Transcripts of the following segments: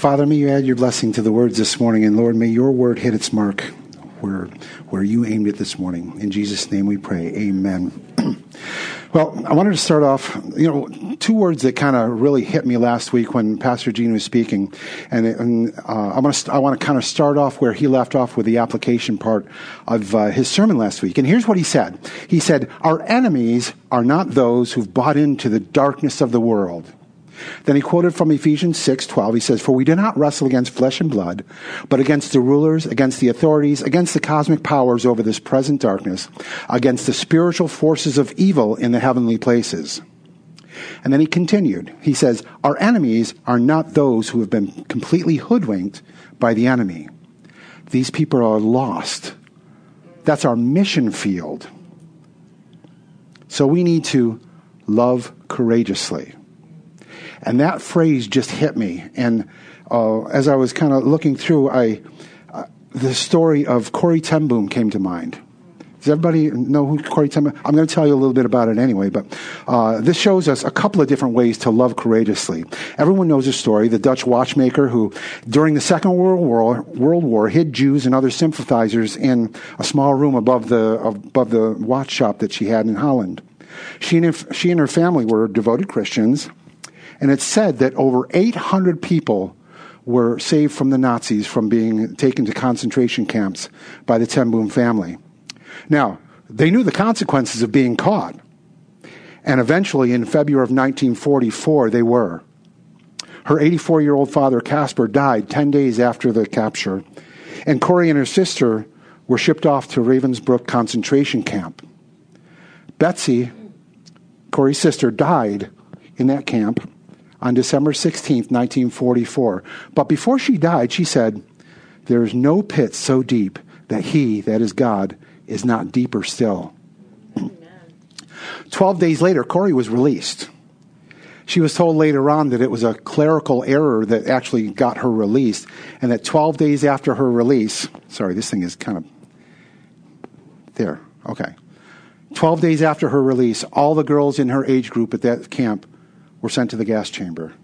Father, may you add your blessing to the words this morning, and Lord, may your word hit its mark where you aimed it this morning. In Jesus' name we pray, amen. Well, I wanted to start off, two words that kind of really hit me last week when Pastor Gene was speaking, and I want to kind of start off where he left off with the application part of his sermon last week. And here's what he said. He said, "Our enemies are not those who've bought into the darkness of the world." Then he quoted from Ephesians 6:12. He says, "For we do not wrestle against flesh and blood, but against the rulers, against the authorities, against the cosmic powers over this present darkness, against the spiritual forces of evil in the heavenly places." And then he continued. He says, "Our enemies are not those who have been completely hoodwinked by the enemy. These people are lost. That's our mission field. So we need to love courageously." And that phrase just hit me. And as I was kind of looking through, the story of Corrie ten Boom came to mind. Does everybody know who Corrie ten Boom? I'm going to tell you a little bit about it anyway. But this shows us a couple of different ways to love courageously. Everyone knows the story. The Dutch watchmaker who, during the Second World War, hid Jews and other sympathizers in a small room above the watch shop that she had in Holland. She and her family were devoted Christians. And it's said that over 800 people were saved from the Nazis from being taken to concentration camps by the ten Boom family. Now, they knew the consequences of being caught. And eventually, in February of 1944, they were. Her 84-year-old father, Casper, died 10 days after the capture. And Corrie and her sister were shipped off to Ravensbrück concentration camp. Betsy, Corrie's sister, died in that camp on December 16th, 1944. But before she died, she said, "There is no pit so deep that he, that is God, is not deeper still." Amen. 12 days later, Corrie was released. She was told later on that it was a clerical error that actually got her released, and that 12 days after her release, sorry, this thing is kind of there. Okay. 12 days after her release, all the girls in her age group at that camp were sent to the gas chamber.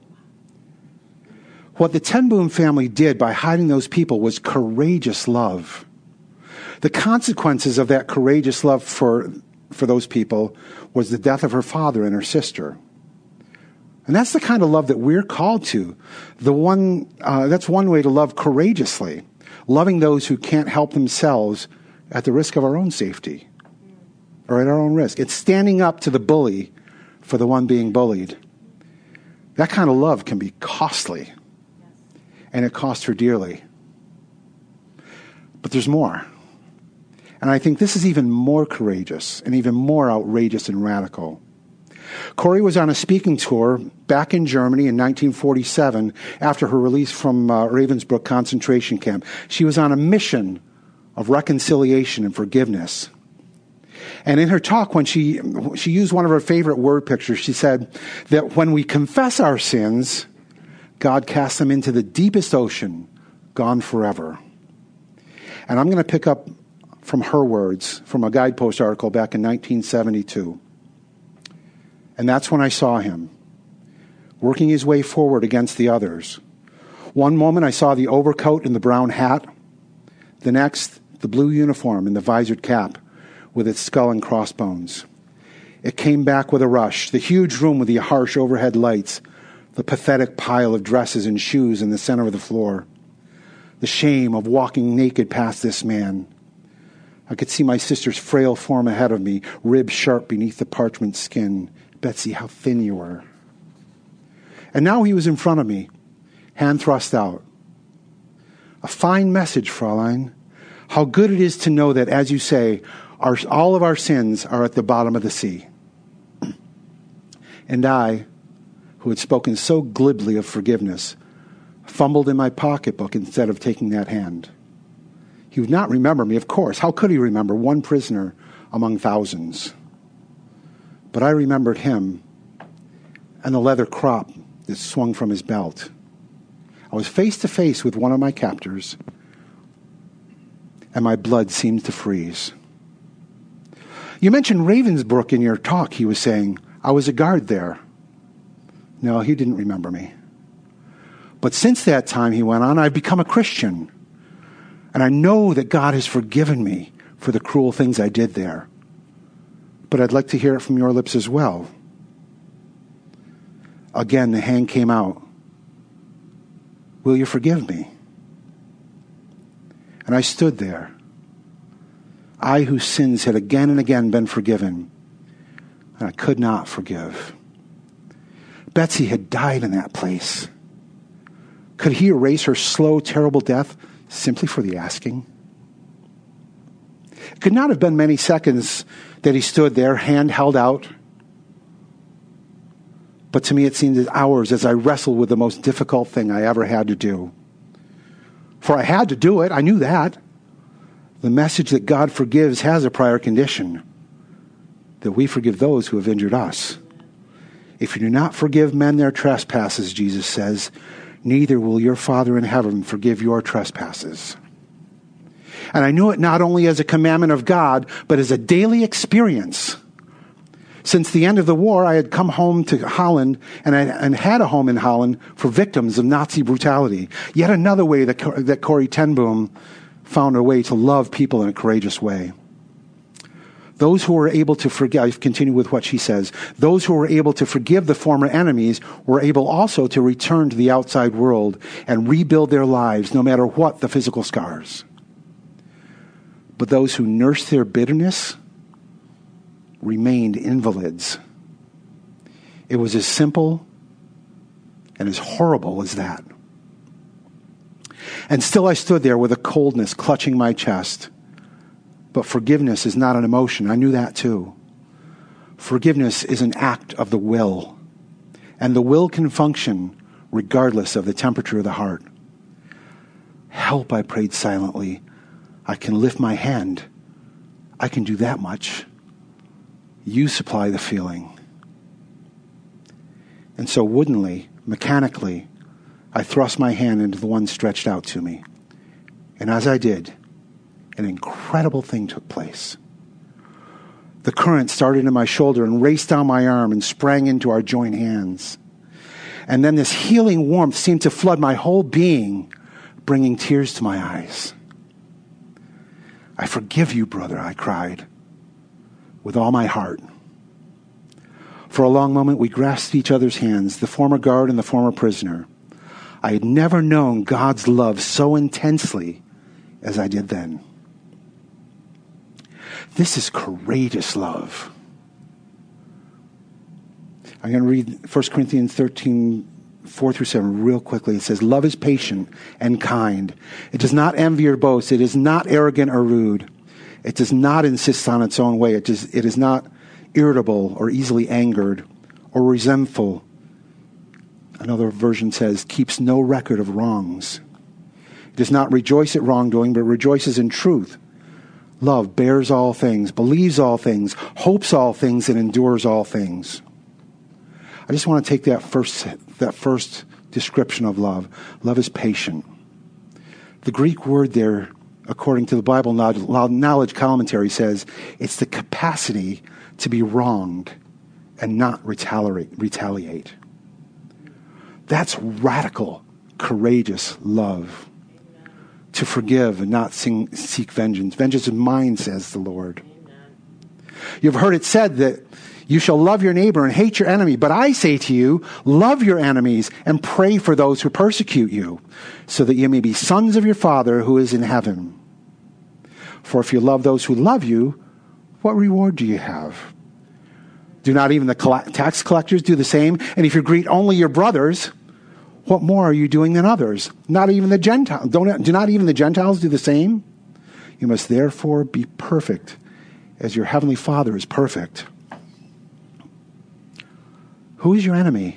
What the ten Boom family did by hiding those people was courageous love. The consequences of that courageous love for those people was the death of her father and her sister. And that's the kind of love that we're called to. That's one way to love courageously, loving those who can't help themselves at the risk of our own safety or at our own risk. It's standing up to the bully for the one being bullied. That kind of love can be costly, and it cost her dearly. But there's more. And I think this is even more courageous and even more outrageous and radical. Corrie was on a speaking tour back in Germany in 1947 after her release from Ravensbrück concentration camp. She was on a mission of reconciliation and forgiveness. And in her talk, when she used one of her favorite word pictures, she said that when we confess our sins, God casts them into the deepest ocean, gone forever. And I'm going to pick up from her words from a Guidepost article back in 1972. And that's when I saw him, working his way forward against the others. One moment I saw the overcoat and the brown hat. The next, the blue uniform and the visored cap with its skull and crossbones. It came back with a rush, the huge room with the harsh overhead lights, the pathetic pile of dresses and shoes in the center of the floor, the shame of walking naked past this man. I could see my sister's frail form ahead of me, ribs sharp beneath the parchment skin. "Betsy, how thin you were." And now he was in front of me, hand thrust out. "A fine message, Fräulein. How good it is to know that, as you say, all of our sins are at the bottom of the sea." And I, who had spoken so glibly of forgiveness, fumbled in my pocketbook instead of taking that hand. He would not remember me, of course. How could he remember one prisoner among thousands? But I remembered him and the leather crop that swung from his belt. I was face to face with one of my captors, and my blood seemed to freeze. "You mentioned Ravensbrück in your talk," he was saying. "I was a guard there." No, he didn't remember me. But since that time, he went on, I've become a Christian. And I know that God has forgiven me for the cruel things I did there. But I'd like to hear it from your lips as well. Again, the hand came out. Will you forgive me? And I stood there. I whose sins had again and again been forgiven. And I could not forgive. Betsy had died in that place. Could he erase her slow, terrible death simply for the asking? It could not have been many seconds that he stood there, hand held out. But to me it seemed hours as I wrestled with the most difficult thing I ever had to do. For I had to do it. I knew that. The message that God forgives has a prior condition. That we forgive those who have injured us. If you do not forgive men their trespasses, Jesus says, neither will your Father in heaven forgive your trespasses. And I knew it not only as a commandment of God, but as a daily experience. Since the end of the war, I had come home to Holland and had a home in Holland for victims of Nazi brutality. Yet another way that Corrie ten Boom found a way to love people in a courageous way. Those who were able to forgive, I continue with what she says, those who were able to forgive the former enemies were able also to return to the outside world and rebuild their lives, no matter what the physical scars. But those who nursed their bitterness remained invalids. It was as simple and as horrible as that. And still I stood there with a coldness clutching my chest. But forgiveness is not an emotion. I knew that too. Forgiveness is an act of the will. And the will can function regardless of the temperature of the heart. Help, I prayed silently. I can lift my hand. I can do that much. You supply the feeling. And so woodenly, mechanically, I thrust my hand into the one stretched out to me. And as I did, an incredible thing took place. The current started in my shoulder and raced down my arm and sprang into our joined hands. And then this healing warmth seemed to flood my whole being, bringing tears to my eyes. I forgive you, brother, I cried, with all my heart. For a long moment, we grasped each other's hands, the former guard and the former prisoner. I had never known God's love so intensely as I did then. This is courageous love. I'm going to read 1 Corinthians 13, 4 through 7 real quickly. It says, love is patient and kind. It does not envy or boast. It is not arrogant or rude. It does not insist on its own way. It is not irritable or easily angered or resentful. Another version says, keeps no record of wrongs. It does not rejoice at wrongdoing, but rejoices in truth. Love bears all things, believes all things, hopes all things, and endures all things. I just want to take that first description of love. Love is patient. The Greek word there, according to the Bible Knowledge Commentary, says it's the capacity to be wronged and not retaliate. That's radical, courageous love. To forgive and not seek vengeance. Vengeance is mine, says the Lord. Amen. You've heard it said that you shall love your neighbor and hate your enemy. But I say to you, love your enemies and pray for those who persecute you, so that you may be sons of your Father who is in heaven. For if you love those who love you, what reward do you have? Do not even the tax collectors do the same? And if you greet only your brothers, what more are you doing than others? Not even the Gentiles. Do not even the Gentiles do the same? You must therefore be perfect, as your heavenly Father is perfect. Who is your enemy?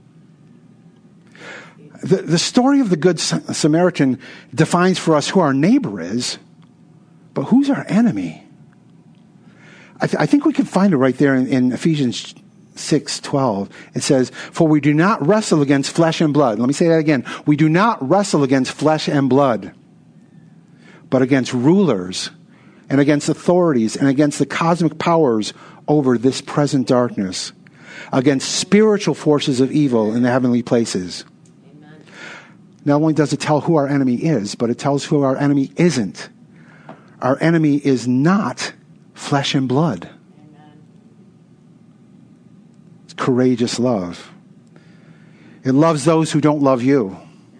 The story of the Good Samaritan defines for us who our neighbor is, but who's our enemy? I think we can find it right there in Ephesians 6:12. It says, for we do not wrestle against flesh and blood. Let me say that again. We do not wrestle against flesh and blood, but against rulers and against authorities and against the cosmic powers over this present darkness, against spiritual forces of evil in the heavenly places. Amen. not only does it tell who our enemy is, but it tells who our enemy isn't. Our enemy is not flesh and blood. Amen. It's courageous love. It loves those who don't love you.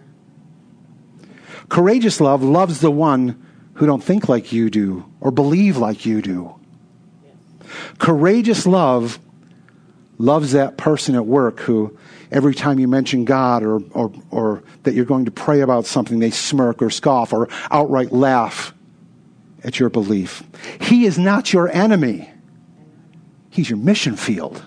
Courageous love loves the one who don't think like you do or believe like you do. Yes. Courageous love loves that person at work who every time you mention God or that you're going to pray about something, they smirk or scoff or outright laugh at your belief. He is not your enemy. He's your mission field.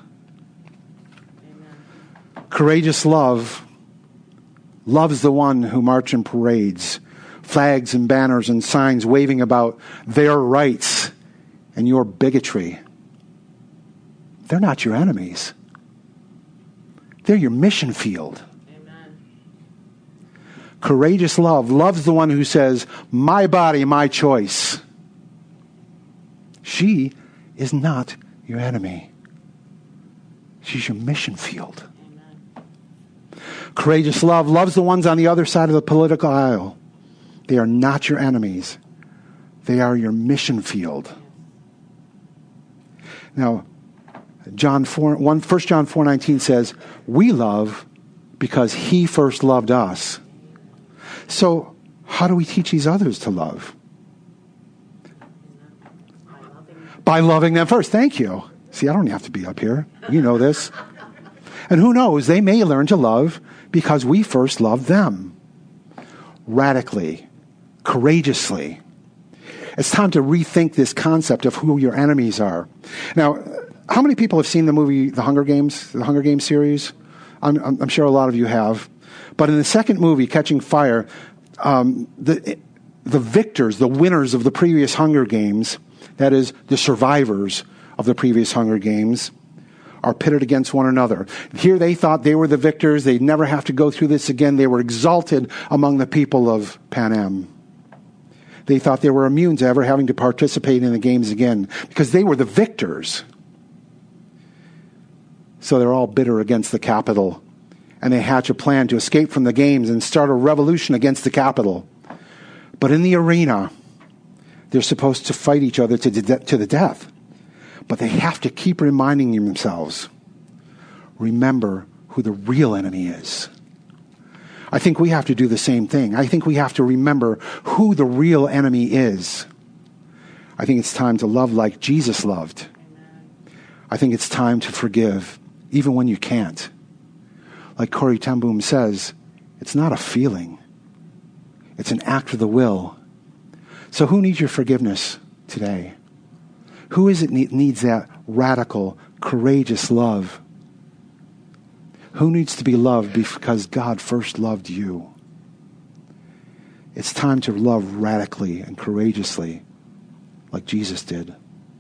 Amen. Courageous love loves the one who march in parades, flags and banners and signs waving about their rights and your bigotry. They're not your enemies. They're your mission field. Amen. Courageous love loves the one who says, my body, my choice. She is not your enemy. She's your mission field. Amen. Courageous love loves the ones on the other side of the political aisle. They are not your enemies. They are your mission field. Now, 1 John 4:19 says, we love because he first loved us. So, how do we teach these others to love? By loving them first. Thank you. See, I don't have to be up here. You know this. And who knows, they may learn to love because we first loved them. Radically, courageously. It's time to rethink this concept of who your enemies are. Now, how many people have seen the movie The Hunger Games series? I'm sure a lot of you have. But in the second movie, Catching Fire, the victors, the winners of the previous Hunger Games, that is, the survivors of the previous Hunger Games, are pitted against one another. Here they thought they were the victors. They'd never have to go through this again. They were exalted among the people of Panem. They thought they were immune to ever having to participate in the games again because they were the victors. So they're all bitter against the capital. And they hatch a plan to escape from the games and start a revolution against the capital. But in the arena, they're supposed to fight each other to the death. But they have to keep reminding themselves, remember who the real enemy is. I think we have to do the same thing. I think we have to remember who the real enemy is. I think it's time to love like Jesus loved. I think it's time to forgive, even when you can't. Like Corrie ten Boom says, it's not a feeling. It's an act of the will. So who needs your forgiveness today? Who is it needs that radical, courageous love? Who needs to be loved because God first loved you? It's time to love radically and courageously like Jesus did.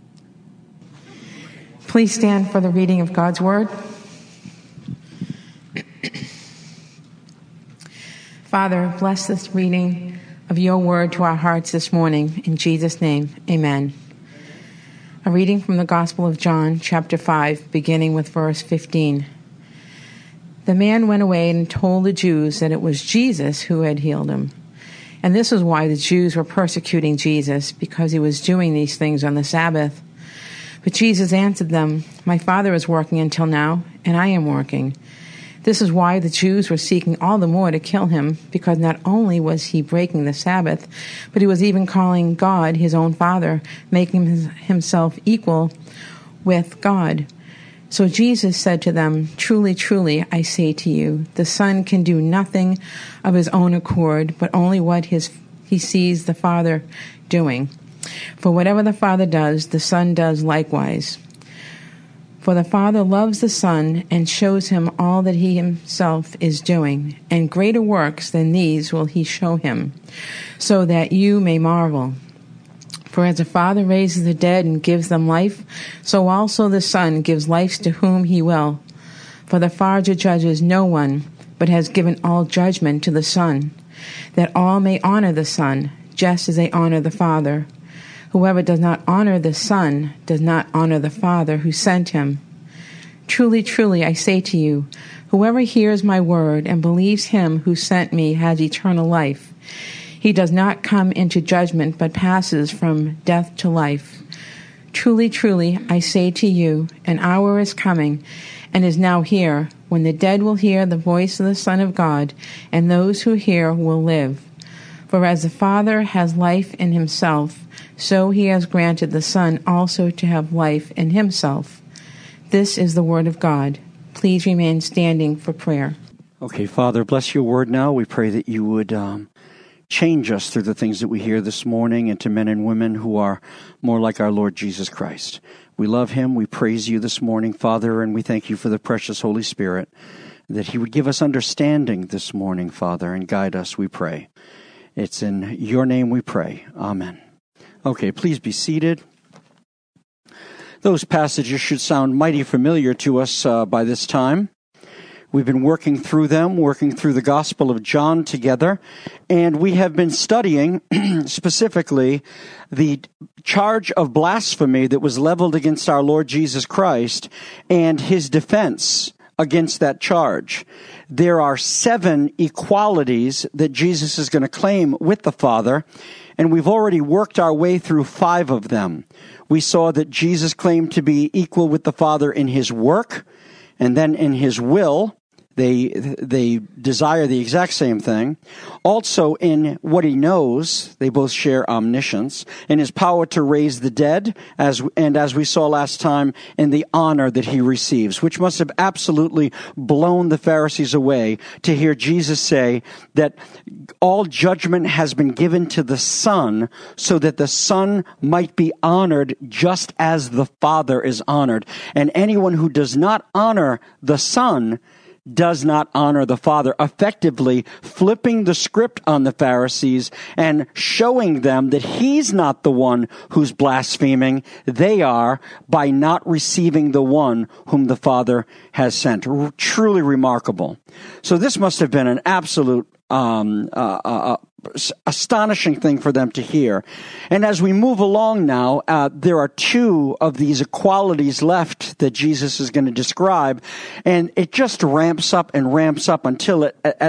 Please stand for the reading of God's word. Father, bless this reading of your word to our hearts this morning. In Jesus' name, amen. A reading from the Gospel of John, chapter 5, beginning with verse 15. The man went away and told the Jews that it was Jesus who had healed him. And this is why the Jews were persecuting Jesus, because he was doing these things on the Sabbath. But Jesus answered them, my Father is working until now, and I am working. This is why the Jews were seeking all the more to kill him, because not only was he breaking the Sabbath, but he was even calling God his own Father, making himself equal with God. So Jesus said to them, truly, truly, I say to you, the Son can do nothing of his own accord, but only what he sees the Father doing. For whatever the Father does, the Son does likewise. For the Father loves the Son and shows him all that he himself is doing, and greater works than these will he show him, so that you may marvel. For as the Father raises the dead and gives them life, so also the Son gives life to whom he will. For the Father judges no one, but has given all judgment to the Son, that all may honor the Son, just as they honor the Father. Whoever does not honor the Son does not honor the Father who sent him. Truly, truly, I say to you, whoever hears my word and believes him who sent me has eternal life. He does not come into judgment, but passes from death to life. Truly, truly, I say to you, an hour is coming, and is now here, when the dead will hear the voice of the Son of God, and those who hear will live. For as the Father has life in himself, so he has granted the Son also to have life in himself. This is the word of God. Please remain standing for prayer. Okay, Father, bless your word now. We pray that you would change us through the things that we hear this morning into men and women who are more like our Lord Jesus Christ. We love him. We praise you this morning, Father, and we thank you for the precious Holy Spirit, that he would give us understanding this morning, Father, and guide us, we pray. It's in your name we pray. Amen. Okay, please be seated. Those passages should sound mighty familiar to us by this time. We've been working through them, working through the Gospel of John together, and we have been studying specifically the charge of blasphemy that was leveled against our Lord Jesus Christ and his defense against that charge. There are 7 equalities that Jesus is going to claim with the Father, and we've already worked our way through 5 of them. We saw that Jesus claimed to be equal with the Father in his work, and then in his will. They desire the exact same thing. Also in what he knows, they both share omniscience, in his power to raise the dead, as we saw last time, in the honor that he receives, which must have absolutely blown the Pharisees away to hear Jesus say that all judgment has been given to the Son so that the Son might be honored just as the Father is honored. And anyone who does not honor the Son does not honor the Father, effectively flipping the script on the Pharisees and showing them that he's not the one who's blaspheming. They are, by not receiving the one whom the Father has sent. Truly remarkable. So this must have been an absolute astonishing thing for them to hear. And as we move along now, there are 2 of these equalities left that Jesus is going to describe, and it just ramps up until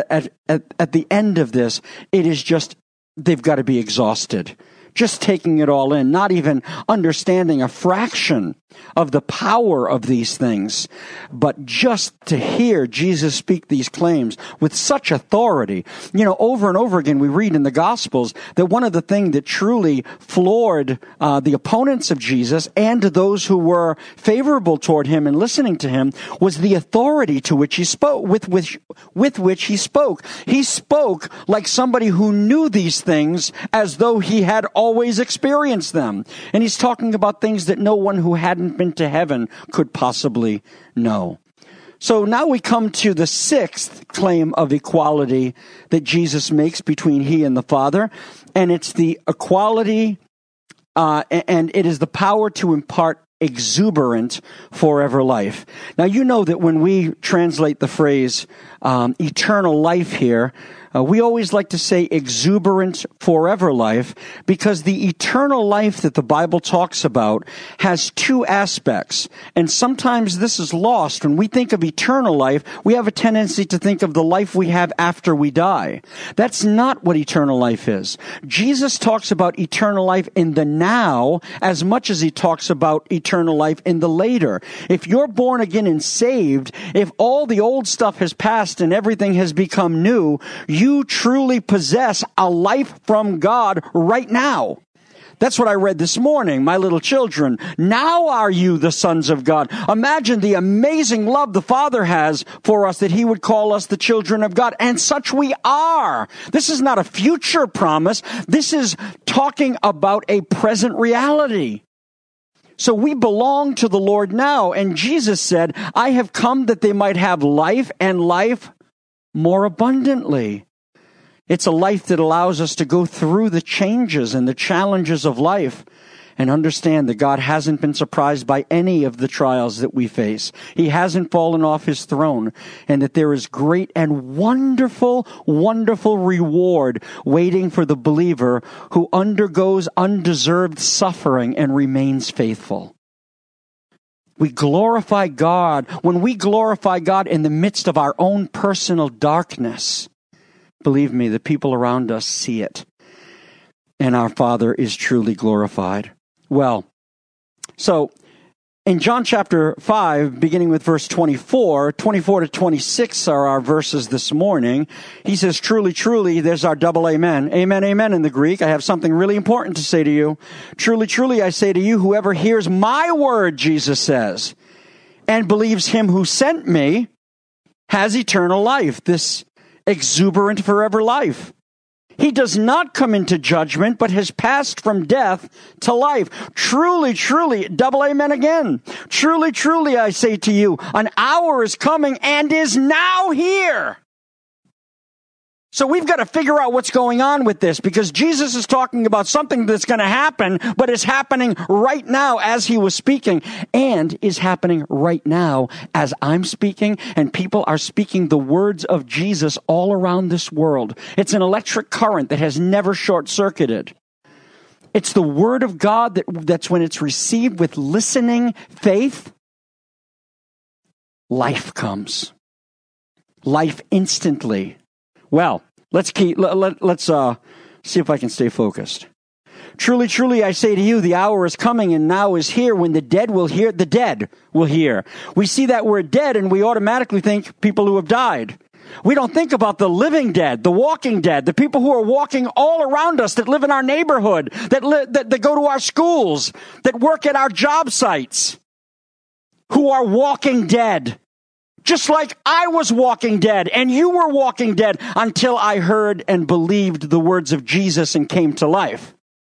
at the end of this, it is just, they've got to be exhausted. Just taking it all in, not even understanding a fraction of the power of these things, but just to hear Jesus speak these claims with such authority. You know, over and over again we read in the Gospels that one of the things that truly floored the opponents of Jesus and those who were favorable toward him and listening to him was the authority to which he spoke, with which he spoke. He spoke like somebody who knew these things as though he had always experienced them. And he's talking about things that no one who hadn't been to heaven could possibly know. So now we come to the 6th claim of equality that Jesus makes between he and the Father, and it's the equality, and it is the power to impart exuberant forever life. Now you know that when we translate the phrase eternal life here, we always like to say exuberant forever life, because the eternal life that the Bible talks about has 2 aspects. And sometimes this is lost. When we think of eternal life, we have a tendency to think of the life we have after we die. That's not what eternal life is. Jesus talks about eternal life in the now as much as he talks about eternal life in the later. If you're born again and saved, if all the old stuff has passed and everything has become new, you truly possess a life from God right now. That's what I read this morning. My little children, now are you the sons of God. Imagine the amazing love the Father has for us, that he would call us the children of God. And such we are. This is not a future promise. This is talking about a present reality. So we belong to the Lord now. And Jesus said, I have come that they might have life, and life more abundantly. It's a life that allows us to go through the changes and the challenges of life and understand that God hasn't been surprised by any of the trials that we face. He hasn't fallen off his throne, and that there is great and wonderful, wonderful reward waiting for the believer who undergoes undeserved suffering and remains faithful. We glorify God. When we glorify God in the midst of our own personal darkness, believe me, the people around us see it. And our Father is truly glorified. Well, so in John chapter 5, beginning with verse 24 to 26 are our verses this morning. He says, truly, truly, there's our double amen. Amen, amen in the Greek. I have something really important to say to you. Truly, truly, I say to you, whoever hears my word, Jesus says, and believes him who sent me, has eternal life, this exuberant forever life. He does not come into judgment, but has passed from death to life. Truly, truly, double amen again. Truly, truly, I say to you, an hour is coming and is now here. So we've got to figure out what's going on with this, because Jesus is talking about something that's going to happen, but is happening right now as he was speaking, and is happening right now as I'm speaking, and people are speaking the words of Jesus all around this world. It's an electric current that has never short-circuited. It's the word of God that's when it's received with listening faith, life comes. Life instantly. Well, let's see if I can stay focused. Truly, truly, I say to you, the hour is coming and now is here when the dead will hear. The dead will hear. We see that word dead and we automatically think people who have died. We don't think about the living dead, the walking dead, the people who are walking all around us, that live in our neighborhood, that go to our schools, that work at our job sites, who are walking dead. Just like I was walking dead and you were walking dead until I heard and believed the words of Jesus and came to life.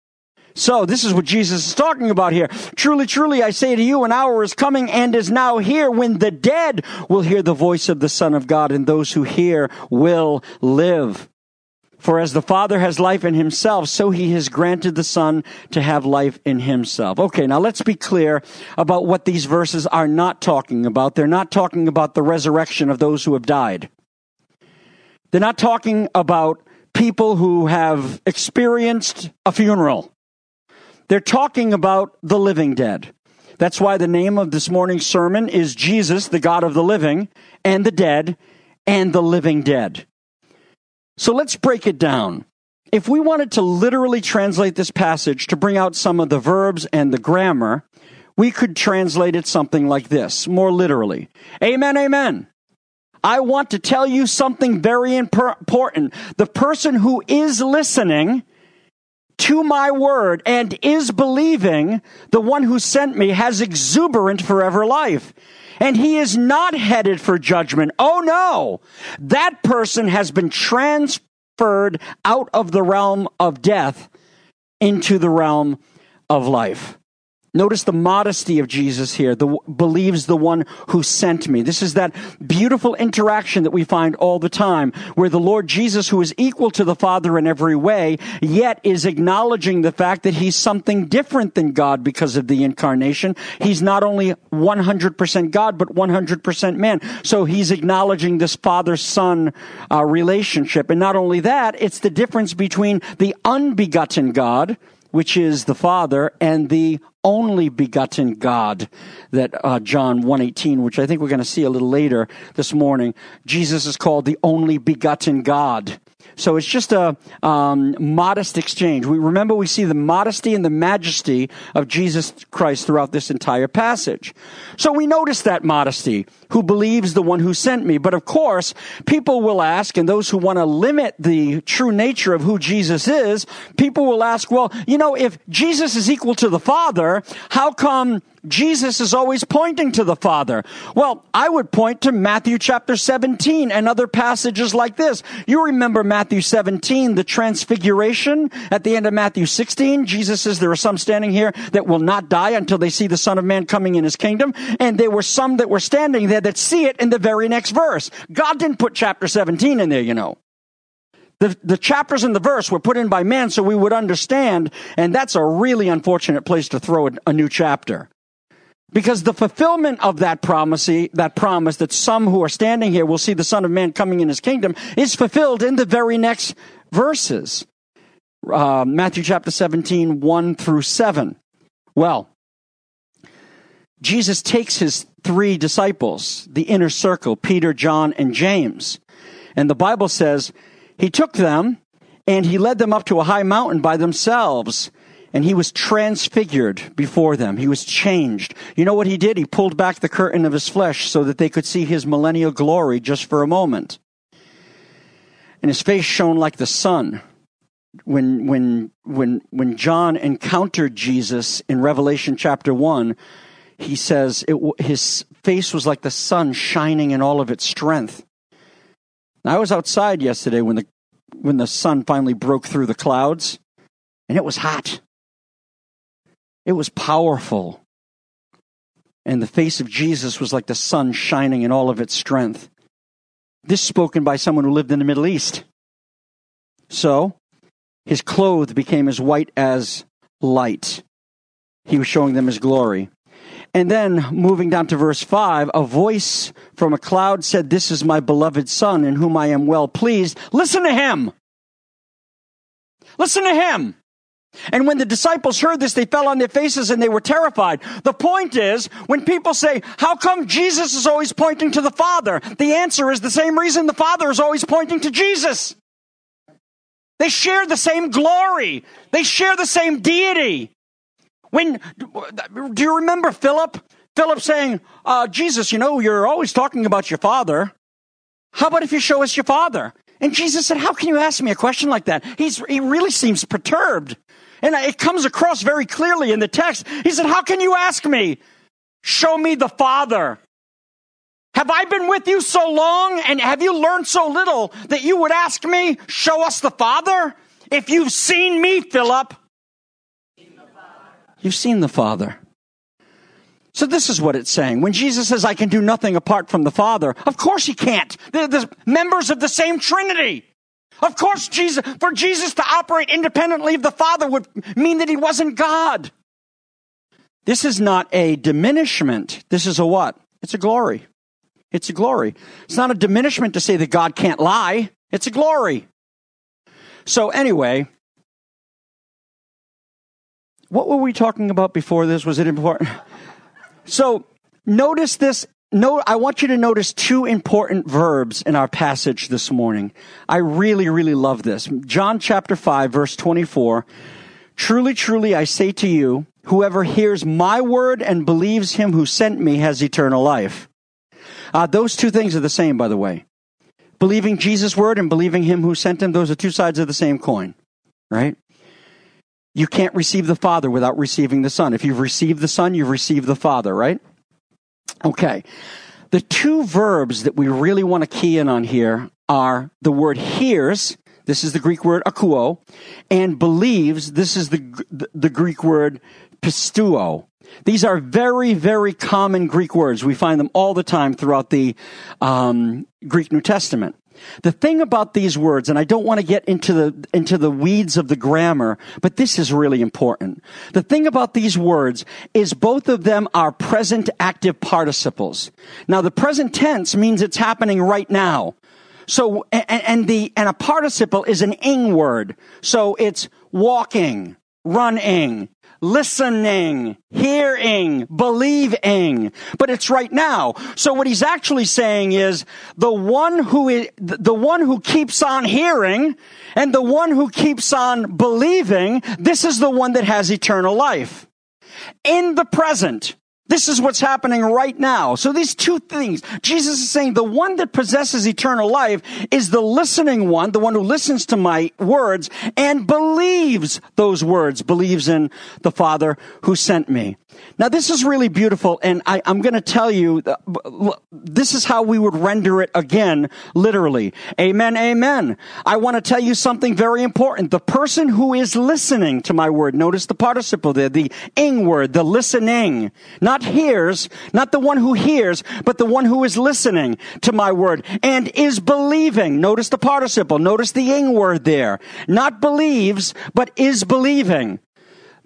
So this is what Jesus is talking about here. Truly, truly, I say to you, an hour is coming and is now here when the dead will hear the voice of the Son of God, and those who hear will live. For as the Father has life in himself, so he has granted the Son to have life in himself. Okay, now let's be clear about what these verses are not talking about. They're not talking about the resurrection of those who have died. They're not talking about people who have experienced a funeral. They're talking about the living dead. That's why the name of this morning's sermon is Jesus, the God of the living, and the dead, and the living dead. So let's break it down. If we wanted to literally translate this passage to bring out some of the verbs and the grammar, we could translate it something like this, more literally. Amen, amen. I want to tell you something very important. The person who is listening to my word and is believing the one who sent me has exuberant forever life. And he is not headed for judgment. Oh no! That person has been transferred out of the realm of death into the realm of life. Notice the modesty of Jesus here, believes the one who sent me. This is that beautiful interaction that we find all the time, where the Lord Jesus, who is equal to the Father in every way, yet is acknowledging the fact that he's something different than God because of the incarnation. He's not only 100% God, but 100% man. So he's acknowledging this father-son relationship. And not only that, it's the difference between the unbegotten God, which is the Father, and the only begotten God, that John 1:18, which I think we're going to see a little later this morning. Jesus is called the only begotten God. So it's just a modest exchange. We see the modesty and the majesty of Jesus Christ throughout this entire passage. So we notice that modesty, who believes the one who sent me. But of course, people will ask, and those who want to limit the true nature of who Jesus is, people will ask, well, if Jesus is equal to the Father, how come Jesus is always pointing to the Father? Well, I would point to Matthew chapter 17 and other passages like this. You remember Matthew 17, the transfiguration. At the end of Matthew 16, Jesus says there are some standing here that will not die until they see the Son of Man coming in his kingdom. And there were some that were standing there that see it in the very next verse. God didn't put chapter 17 in there, The chapters in the verse were put in by man so we would understand, and that's a really unfortunate place to throw a new chapter. Because the fulfillment of that promise that some who are standing here will see the Son of Man coming in his kingdom is fulfilled in the very next verses. Matthew chapter 17, 1 through 7. Well, Jesus takes his 3 disciples, the inner circle, Peter, John, and James. And the Bible says he took them and he led them up to a high mountain by themselves. And he was transfigured before them. He was changed. You know what he did? He pulled back the curtain of his flesh so that they could see his millennial glory just for a moment. And his face shone like the sun. When John encountered Jesus in Revelation chapter 1, he says his face was like the sun shining in all of its strength. Now, I was outside yesterday when the sun finally broke through the clouds, and it was hot. It was powerful. And the face of Jesus was like the sun shining in all of its strength. This spoken by someone who lived in the Middle East. So, his clothes became as white as light. He was showing them his glory. And then, moving down to verse 5, a voice from a cloud said, "This is my beloved Son, in whom I am well pleased. Listen to him." Listen to him. And when the disciples heard this, they fell on their faces and they were terrified. The point is, when people say, how come Jesus is always pointing to the Father? The answer is the same reason the Father is always pointing to Jesus. They share the same glory. They share the same deity. Do you remember Philip? Philip saying, Jesus, you're always talking about your Father. How about if you show us your Father? And Jesus said, how can you ask me a question like that? He really seems perturbed. And it comes across very clearly in the text. He said, how can you ask me? Show me the Father. Have I been with you so long and have you learned so little that you would ask me, show us the Father? If you've seen me, Philip, you've seen the Father. So this is what it's saying. When Jesus says, I can do nothing apart from the Father, of course he can't. They're the members of the same Trinity. Of course, for Jesus to operate independently of the Father would mean that he wasn't God. This is not a diminishment. This is a what? It's a glory. It's a glory. It's not a diminishment to say that God can't lie. It's a glory. So anyway, what were we talking about before this? Was it important? So notice this. I want you to notice 2 important verbs in our passage this morning. I really, really love this. John chapter 5, verse 24. Truly, truly, I say to you, whoever hears my word and believes him who sent me has eternal life. Those 2 things are the same, by the way. Believing Jesus' word and believing him who sent him, those are 2 sides of the same coin, right? You can't receive the Father without receiving the Son. If you've received the Son, you've received the Father, right? Okay. The 2 verbs that we really want to key in on here are the word hears, this is the Greek word akouo, and believes, this is the Greek word pisteuo. These are very, very common Greek words. We find them all the time throughout the Greek New Testament. The thing about these words, and I don't want to get into the weeds of the grammar, but this is really important. The thing about these words is both of them are present active participles. Now, the present tense means it's happening right now. So, and a participle is an ing word. So it's walking, running, listening, hearing, believing, but it's right now. So what he's actually saying is the one who keeps on hearing and the one who keeps on believing, this is the one that has eternal life. In the present, this is what's happening right now. So these 2 things, Jesus is saying the one that possesses eternal life is the listening one, the one who listens to my words and believes those words, believes in the Father who sent me. Now this is really beautiful, and I'm going to tell you, this is how we would render it again, literally. Amen, amen. I want to tell you something very important. The person who is listening to my word, notice the participle there, the ing word, the listening, not hears, not the one who hears, but the one who is listening to my word and is believing. Notice the participle, notice the ing word there. Not believes, but is believing.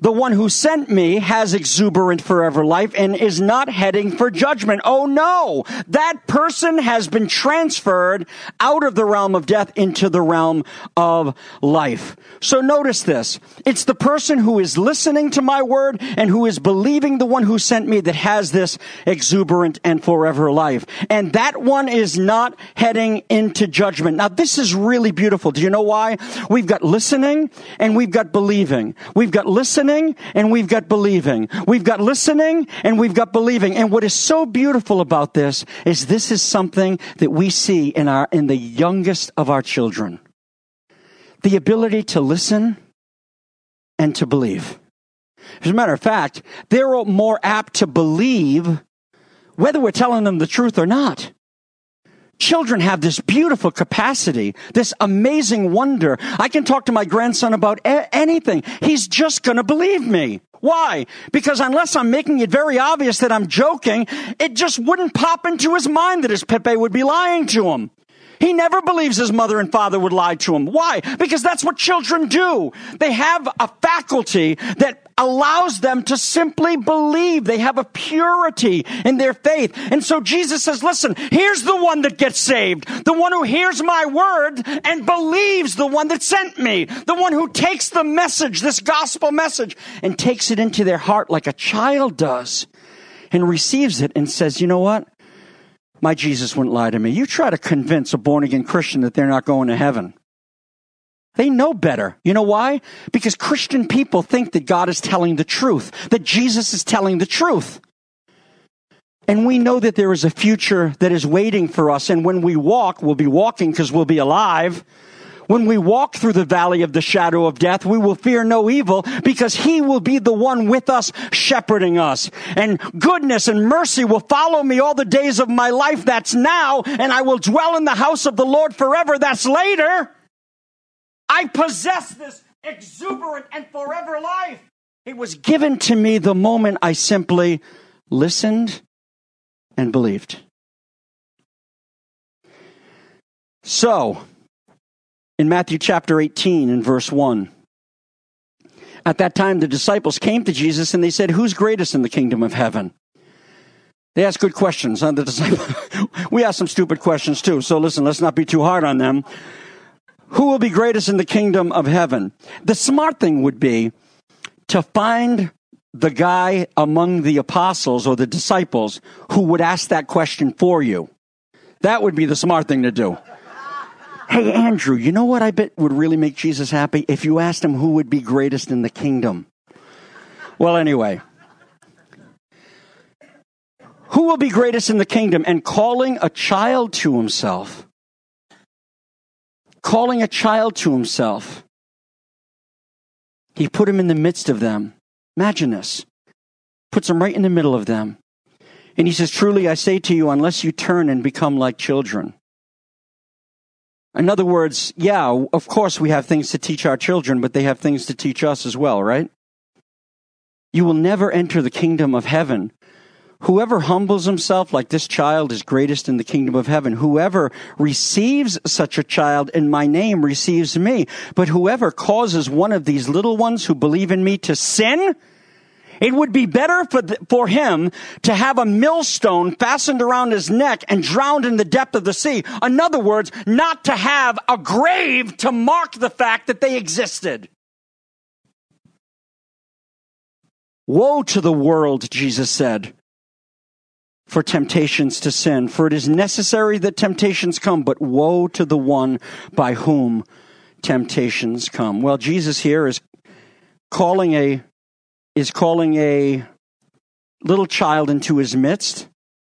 the one who sent me has exuberant forever life and is not heading for judgment. Oh no, that person has been transferred out of the realm of death into the realm of life. So notice this. It's the person who is listening to my word and who is believing the one who sent me that has this exuberant and forever life. And that one is not heading into judgment. Now this is really beautiful. Do you know why? We've got listening and we've got believing. We've got listening and we've got believing. We've got listening and we've got believing. And what is so beautiful about this is something that we see in the youngest of our children. The ability to listen and to believe. As a matter of fact, they're more apt to believe whether we're telling them the truth or not. Children have this beautiful capacity, this amazing wonder. I can talk to my grandson about anything. He's just going to believe me. Why? Because unless I'm making it very obvious that I'm joking, it just wouldn't pop into his mind that his Pepe would be lying to him. He never believes his mother and father would lie to him. Why? Because that's what children do. They have a faculty that allows them to simply believe. They have a purity in their faith. And so Jesus says, listen, here's the one that gets saved. The one who hears my word and believes the one that sent me. The one who takes the message, this gospel message, and takes it into their heart like a child does and receives it and says, you know what? My Jesus wouldn't lie to me. You try to convince a born-again Christian that they're not going to heaven. They know better. You know why? Because Christian people think that God is telling the truth, that Jesus is telling the truth. And we know that there is a future that is waiting for us. And when we walk, we'll be walking because we'll be alive. When we walk through the valley of the shadow of death, we will fear no evil because he will be the one with us, shepherding us. And goodness and mercy will follow me all the days of my life. That's now. And I will dwell in the house of the Lord forever. That's later. I possess this exuberant and forever life. It was given to me the moment I simply listened and believed. So, in Matthew chapter 18 and verse 1, at that time the disciples came to Jesus and they said, who's greatest in the kingdom of heaven? They asked good questions. The disciples. We ask some stupid questions too, so listen, let's not be too hard on them. Who will be greatest in the kingdom of heaven? The smart thing would be to find the guy among the apostles or the disciples who would ask that question for you. That would be the smart thing to do. Hey, Andrew, you know what I bet would really make Jesus happy? If you asked him who would be greatest in the kingdom. Well, anyway. Who will be greatest in the kingdom? And calling a child to himself. Calling a child to himself. He put him in the midst of them. Imagine this. Puts him right in the middle of them. And he says, truly I say to you, unless you turn and become like children. In other words, yeah, of course we have things to teach our children, but they have things to teach us as well, right? You will never enter the kingdom of heaven. Whoever humbles himself like this child is greatest in the kingdom of heaven. Whoever receives such a child in my name receives me. But whoever causes one of these little ones who believe in me to sin, it would be better for him to have a millstone fastened around his neck and drowned in the depth of the sea. In other words, not to have a grave to mark the fact that they existed. Woe to the world, Jesus said, for temptations to sin. For it is necessary that temptations come, but woe to the one by whom temptations come. Well, Jesus here is calling a little child into his midst.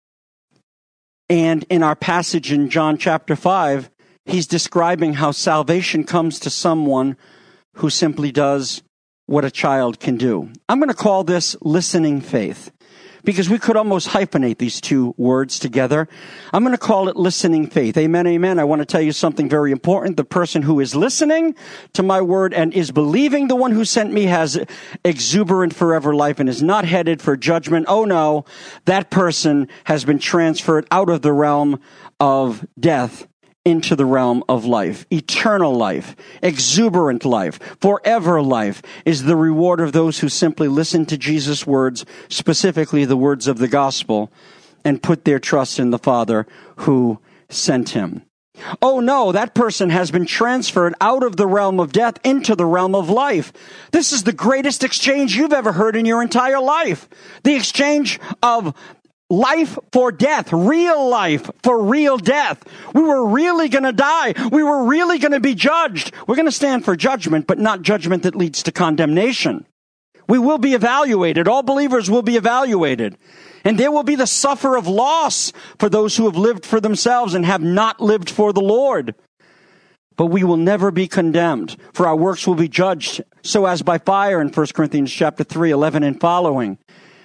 And in our passage in John chapter 5, he's describing how salvation comes to someone who simply does what a child can do. I'm going to call this listening faith, because we could almost hyphenate these two words together. I'm going to call it listening faith. Amen, amen. I want to tell you something very important. The person who is listening to my word and is believing the one who sent me has exuberant forever life and is not headed for judgment. Oh no, that person has been transferred out of the realm of death into the realm of life. Eternal life, exuberant life, forever life is the reward of those who simply listen to Jesus' words, specifically the words of the gospel, and put their trust in the Father who sent him. Oh no, that person has been transferred out of the realm of death into the realm of life. This is the greatest exchange you've ever heard in your entire life. The exchange of life for death, real life for real death. We were really going to die. We were really going to be judged. We're going to stand for judgment, but not judgment that leads to condemnation. We will be evaluated. All believers will be evaluated. And there will be the suffer of loss for those who have lived for themselves and have not lived for the Lord. But we will never be condemned, for our works will be judged so as by fire in 1 Corinthians chapter 3, 11 and following.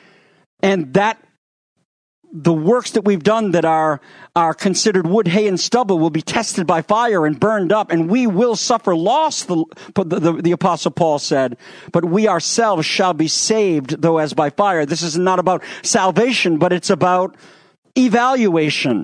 And that the works that we've done that are considered wood, hay, and stubble will be tested by fire and burned up, and we will suffer loss, the Apostle Paul said, but we ourselves shall be saved, though as by fire. This is not about salvation, but it's about evaluation.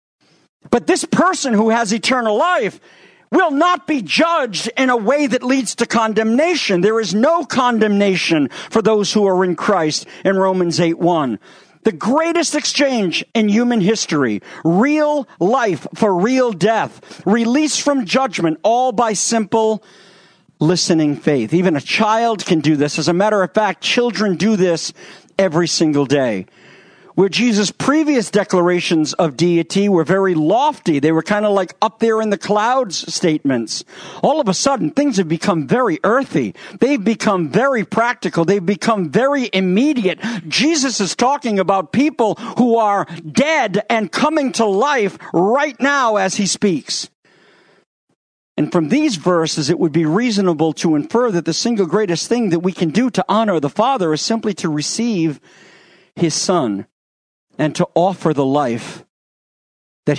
But this person who has eternal life will not be judged in a way that leads to condemnation. There is no condemnation for those who are in Christ in Romans 8:1. The greatest exchange in human history, real life for real death, release from judgment, all by simple listening faith. Even a child can do this. As a matter of fact, children do this every single day. Where Jesus' previous declarations of deity were very lofty. They were kind of like up there in the clouds statements. All of a sudden, things have become very earthy. They've become very practical. They've become very immediate. Jesus is talking about people who are dead and coming to life right now as he speaks. And from these verses, it would be reasonable to infer that the single greatest thing that we can do to honor the Father is simply to receive his Son and to offer the life that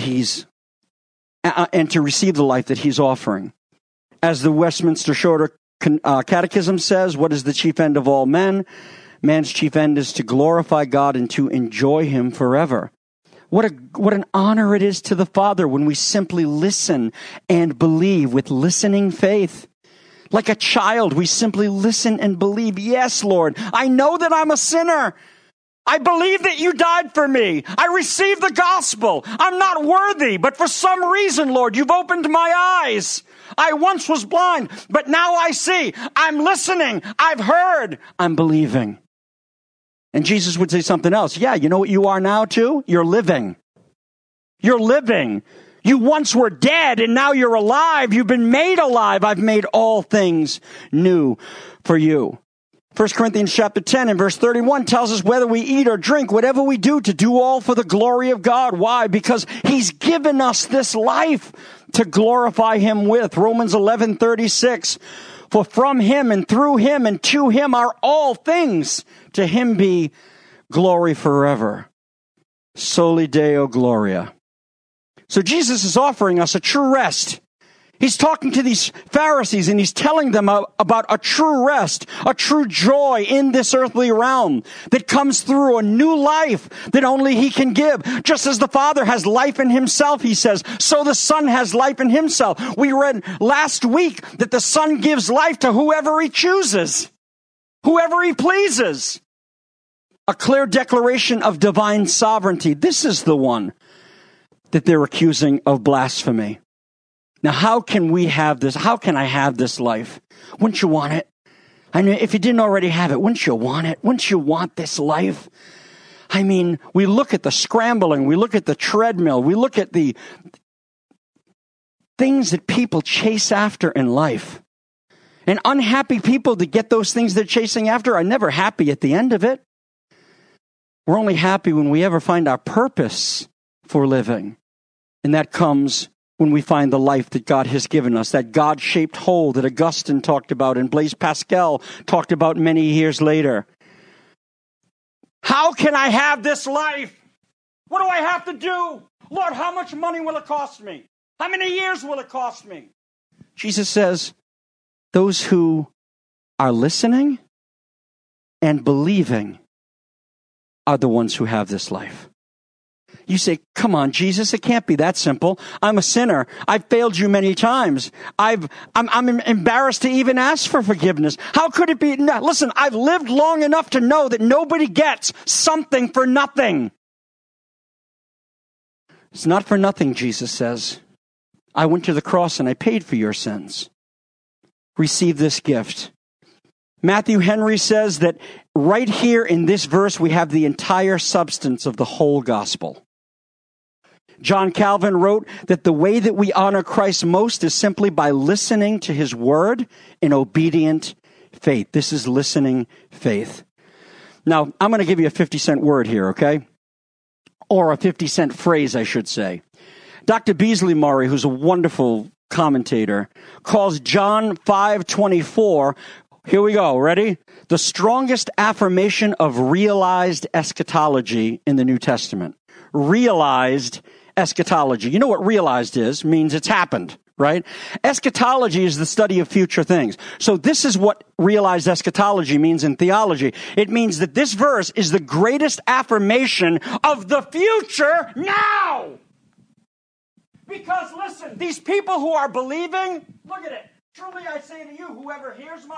and to receive the life that he's offering. As the Westminster Shorter Catechism says, what is the chief end of all men? Man's chief end is to glorify God and to enjoy him forever. What an honor it is to the Father when we simply listen and believe with listening faith. Like a child, we simply listen and believe, yes, Lord, I know that I'm a sinner. I believe that you died for me. I received the gospel. I'm not worthy, but for some reason, Lord, you've opened my eyes. I once was blind, but now I see. I'm listening. I've heard. I'm believing. And Jesus would say something else. Yeah, you know what you are now too? You're living. You're living. You once were dead and now you're alive. You've been made alive. I've made all things new for you. 1 Corinthians chapter 10 and verse 31 tells us whether we eat or drink, whatever we do, to do all for the glory of God. Why? Because he's given us this life to glorify him with. Romans 11:36. For from him and through him and to him are all things. To him be glory forever. Soli Deo Gloria. So Jesus is offering us a true rest. He's talking to these Pharisees and he's telling them about a true rest, a true joy in this earthly realm that comes through a new life that only he can give. Just as the Father has life in himself, he says, so the Son has life in himself. We read last week that the Son gives life to whoever he chooses, whoever he pleases. A clear declaration of divine sovereignty. This is the one that they're accusing of blasphemy. Now, how can we have this? How can I have this life? Wouldn't you want it? I mean, if you didn't already have it, wouldn't you want it? Wouldn't you want this life? I mean, we look at the scrambling, we look at the treadmill, we look at the things that people chase after in life. And unhappy people that get those things they're chasing after are never happy at the end of it. We're only happy when we ever find our purpose for living. And that comes when we find the life that God has given us, that God-shaped hole that Augustine talked about and Blaise Pascal talked about many years later. How can I have this life? What do I have to do? Lord, how much money will it cost me? How many years will it cost me? Jesus says, those who are listening and believing are the ones who have this life. You say, come on, Jesus, it can't be that simple. I'm a sinner. I've failed you many times. I'm embarrassed to even ask for forgiveness. How could it be? No, listen, I've lived long enough to know that nobody gets something for nothing. It's not for nothing, Jesus says. I went to the cross and I paid for your sins. Receive this gift. Matthew Henry says that right here in this verse, we have the entire substance of the whole gospel. John Calvin wrote that the way that we honor Christ most is simply by listening to his word in obedient faith. This is listening faith. Now, I'm going to give you a 50-cent word here, okay? Or a 50-cent phrase, I should say. Dr. Beasley Murray, who's a wonderful commentator, calls John 5:24, here we go, ready? The strongest affirmation of realized eschatology in the New Testament. Realized eschatology. You know what realized is? Means it's happened, right? Eschatology is the study of future things. So this is what realized eschatology means in theology. It means that this verse is the greatest affirmation of the future now. Because listen, these people who are believing, look at it. Truly I say to you, whoever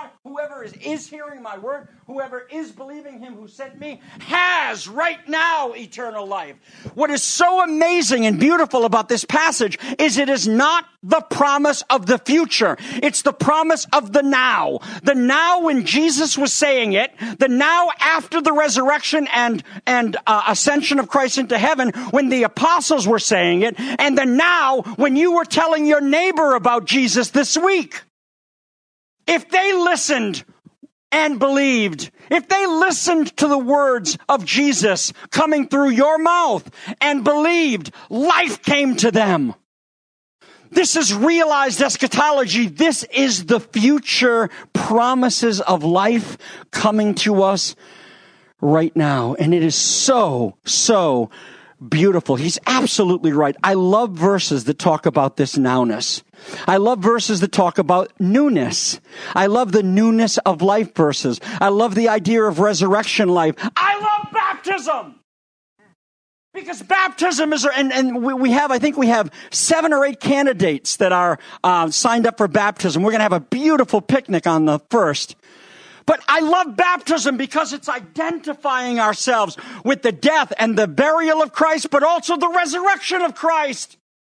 is hearing my word, whoever is believing him who sent me, has right now eternal life. What is so amazing and beautiful about this passage is it is not the promise of the future. It's the promise of the now. The now when Jesus was saying it, the now after the resurrection and ascension of Christ into heaven when the apostles were saying it, and the now when you were telling your neighbor about Jesus this week. If they listened and believed, if they listened to the words of Jesus coming through your mouth and believed, life came to them. This is realized eschatology. This is the future promises of life coming to us right now. And it is so, so beautiful. He's absolutely right. I love verses that talk about this nowness. I love verses that talk about newness. I love the newness of life verses. I love the idea of resurrection life. I love baptism. Because baptism is, and we have, I think we have 7 or 8 candidates that are signed up for baptism. We're going to have a beautiful picnic on the 1st. But I love baptism because it's identifying ourselves with the death and the burial of Christ, but also the resurrection of Christ.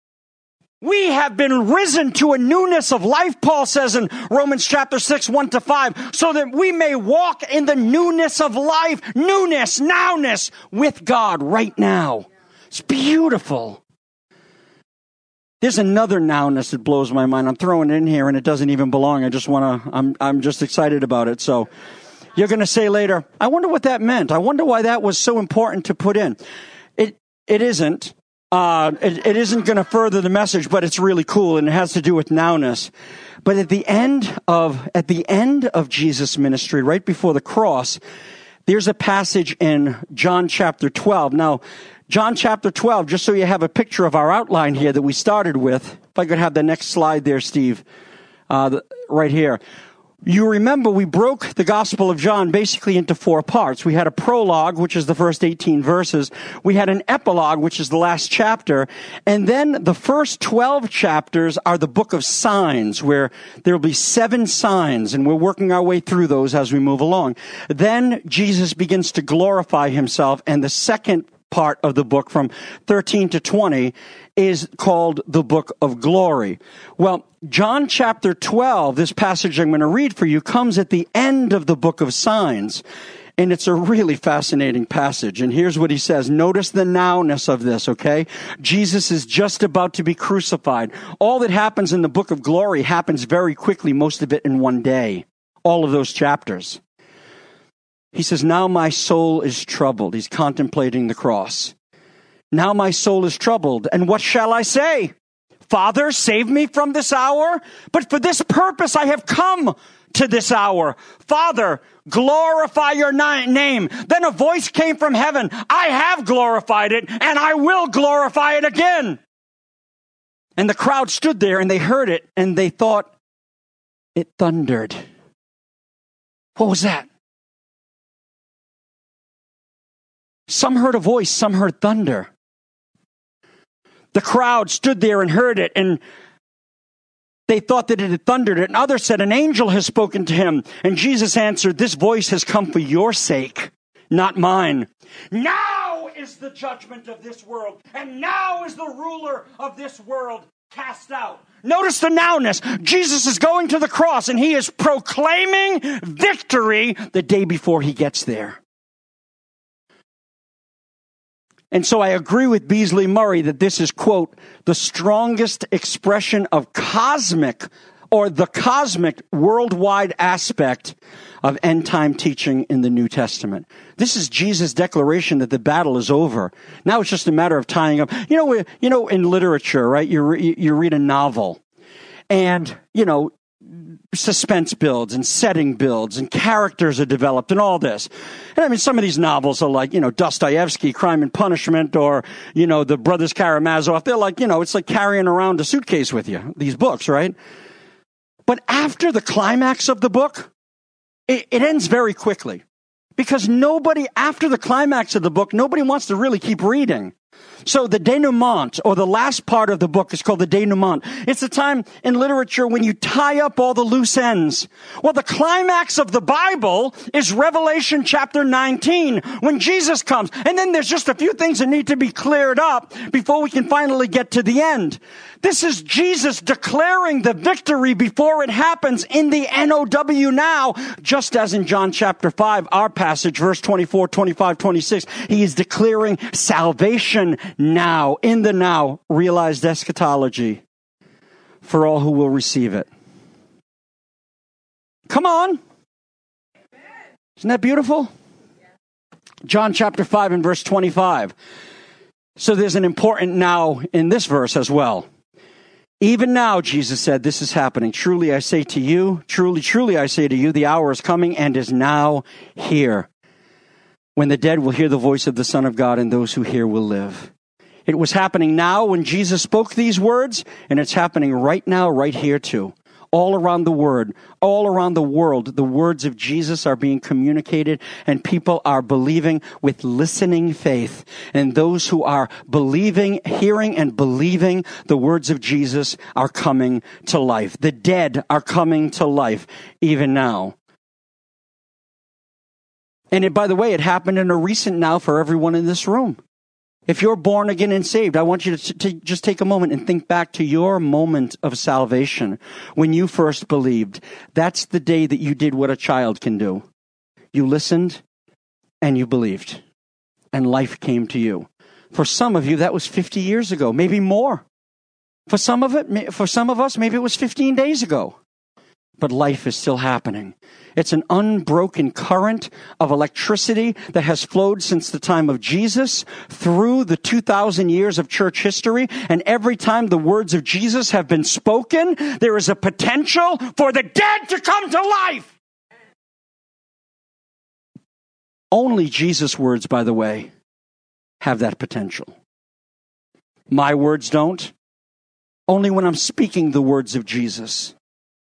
We have been risen to a newness of life, Paul says in Romans chapter 6, 1-5, so that we may walk in the newness of life, newness, nowness with God right now. It's beautiful. There's another nowness that blows my mind. I'm throwing it in here and it doesn't even belong. I'm just excited about it. So you're going to say later, I wonder what that meant. I wonder why that was so important to put in. It isn't. It isn't going to further the message, but it's really cool and it has to do with nowness. But at the end of Jesus' ministry, right before the cross, there's a passage in John chapter 12. Now, John chapter 12, just so you have a picture of our outline here that we started with. If I could have the next slide there, Steve, right here. You remember we broke the Gospel of John basically into 4 parts. We had a prologue, which is the first 18 verses. We had an epilogue, which is the last chapter. And then the first 12 chapters are the book of signs, where there will be 7 signs, and we're working our way through those as we move along. Then Jesus begins to glorify himself, and the second part of the book from 13 to 20 is called the book of glory. Well, John chapter 12, this passage I'm going to read for you, comes at the end of the book of signs. And it's a really fascinating passage. And here's what he says. Notice the nowness of this, okay? Jesus is just about to be crucified. All that happens in the book of glory happens very quickly, most of it in one day. All of those chapters. He says, now my soul is troubled. He's contemplating the cross. Now my soul is troubled. And what shall I say? Father, save me from this hour. But for this purpose I have come to this hour. Father, glorify your name. Then a voice came from heaven. I have glorified it, and I will glorify it again. And the crowd stood there, and they heard it, and they thought, it thundered. What was that? Some heard a voice, some heard thunder. The crowd stood there and heard it, and they thought that it had thundered. And others said, an angel has spoken to him. And Jesus answered, this voice has come for your sake, not mine. Now is the judgment of this world, and now is the ruler of this world cast out. Notice the nowness. Jesus is going to the cross, and he is proclaiming victory the day before he gets there. And so I agree with Beasley Murray that this is, quote, the strongest expression of cosmic or the cosmic worldwide aspect of end-time teaching in the New Testament. This is Jesus' declaration that the battle is over. Now it's just a matter of tying up. You know, in literature, right, you read a novel, and, suspense builds and setting builds and characters are developed and all this. And I mean, some of these novels are like, Dostoevsky, Crime and Punishment, or, the Brothers Karamazov. They're like, it's like carrying around a suitcase with you, these books, right? But after the climax of the book, it ends very quickly. Because after the climax of the book, nobody wants to really keep reading. So the denouement, or the last part of the book, is called the denouement. It's a time in literature when you tie up all the loose ends. Well, the climax of the Bible is Revelation chapter 19, when Jesus comes. And then there's just a few things that need to be cleared up before we can finally get to the end. This is Jesus declaring the victory before it happens in the NOW now, just as in John chapter 5, our passage, verse 24, 25, 26. He is declaring salvation now, in the now, realized eschatology for all who will receive it. Come on. Isn't that beautiful? John chapter 5 and verse 25. So there's an important now in this verse as well. Even now, Jesus said, this is happening. Truly I say to you, truly I say to you, the hour is coming and is now here, when the dead will hear the voice of the Son of God, and those who hear will live. It was happening now when Jesus spoke these words, and it's happening right now, right here too. All around the world, the words of Jesus are being communicated, and people are believing with listening faith. And those who are believing, hearing and believing the words of Jesus are coming to life. The dead are coming to life even now. And by the way, it happened in a recent now for everyone in this room. If you're born again and saved, I want you to just take a moment and think back to your moment of salvation when you first believed. That's the day that you did what a child can do. You listened and you believed, and life came to you. For some of you, that was 50 years ago, maybe more. For some of us, maybe it was 15 days ago. But life is still happening. It's an unbroken current of electricity that has flowed since the time of Jesus through the 2,000 years of church history. And every time the words of Jesus have been spoken, there is a potential for the dead to come to life. Only Jesus' words, by the way, have that potential. My words don't. Only when I'm speaking the words of Jesus.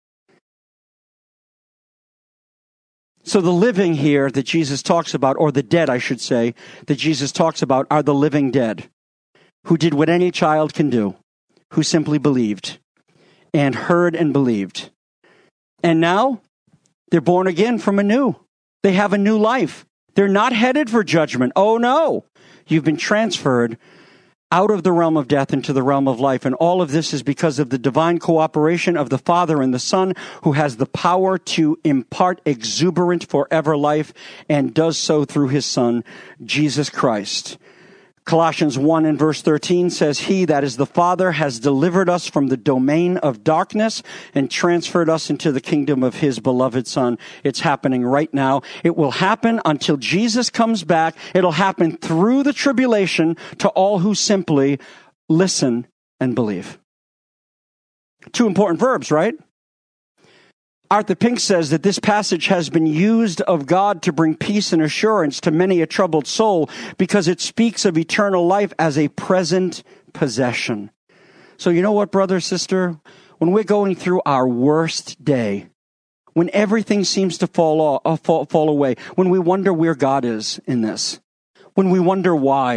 So the living here that Jesus talks about, or the dead, I should say, that Jesus talks about, are the living dead, who did what any child can do, who simply believed and heard and believed. And now they're born again from anew. They have a new life. They're not headed for judgment. Oh no, you've been transferred out of the realm of death into the realm of life. And all of this is because of the divine cooperation of the Father and the Son, who has the power to impart exuberant forever life, and does so through his Son, Jesus Christ. Colossians 1 and verse 13 says, He, that is the Father, has delivered us from the domain of darkness and transferred us into the kingdom of his beloved Son. It's happening right now. It will happen until Jesus comes back. It'll happen through the tribulation to all who simply listen and believe. Two important verbs, right? Arthur Pink says that this passage has been used of God to bring peace and assurance to many a troubled soul because it speaks of eternal life as a present possession. So you know what, brother, sister? When we're going through our worst day, when everything seems to fall away, when we wonder where God is in this, when we wonder why,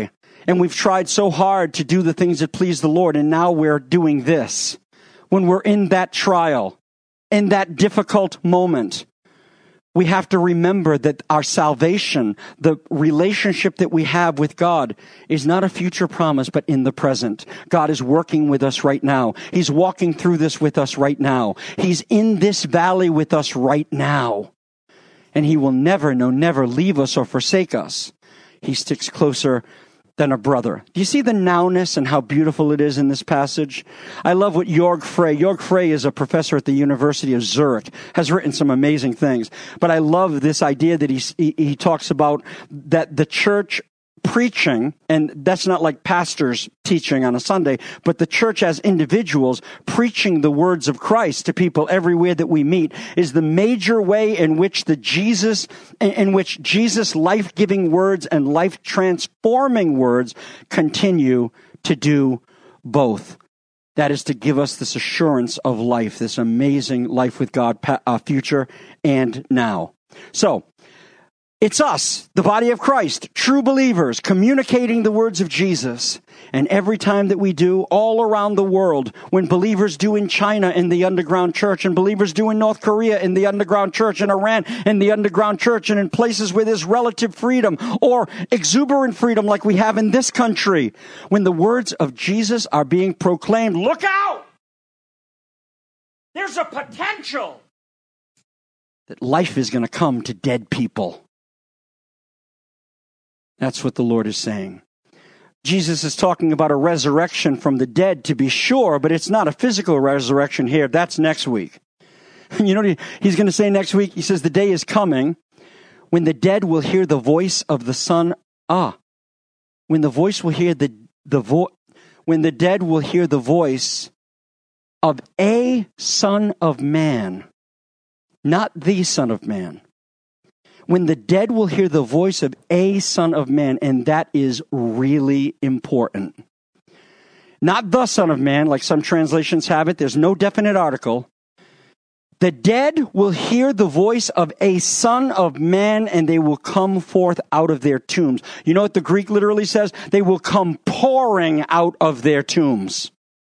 And we've tried so hard to do the things that please the Lord, and now we're doing this. When we're in that trial, in that difficult moment, we have to remember that our salvation, the relationship that we have with God, is not a future promise, but in the present. God is working with us right now. He's walking through this with us right now. He's in this valley with us right now. And He will never, no, never leave us or forsake us. He sticks closer than a brother. Do you see the nowness and how beautiful it is in this passage? I love what Jörg Frey is a professor at the University of Zurich, has written some amazing things. But I love this idea that he talks about that the church preaching, and that's not like pastors teaching on a Sunday, but the church as individuals preaching the words of Christ to people everywhere that we meet is the major way in which Jesus life-giving words and life-transforming words continue to do both. That is to give us this assurance of life, this amazing life with God, future and now. So, it's us, the body of Christ, true believers, communicating the words of Jesus. And every time that we do, all around the world, when believers do in China in the underground church, and believers do in North Korea in the underground church, in Iran in the underground church, and in places where there's relative freedom or exuberant freedom like we have in this country, when the words of Jesus are being proclaimed, look out! There's a potential that life is going to come to dead people. That's what the Lord is saying. Jesus is talking about a resurrection from the dead, to be sure, but it's not a physical resurrection here. That's next week. You know what He's going to say next week? He says, the day is coming when the dead will hear the voice of the Son. When the voice will hear when the dead will hear the voice of a Son of Man, not the Son of Man. When the dead will hear the voice of a Son of Man, and that is really important. Not the Son of Man, like some translations have it. There's no definite article. The dead will hear the voice of a Son of Man, and they will come forth out of their tombs. You know what the Greek literally says? They will come pouring out of their tombs.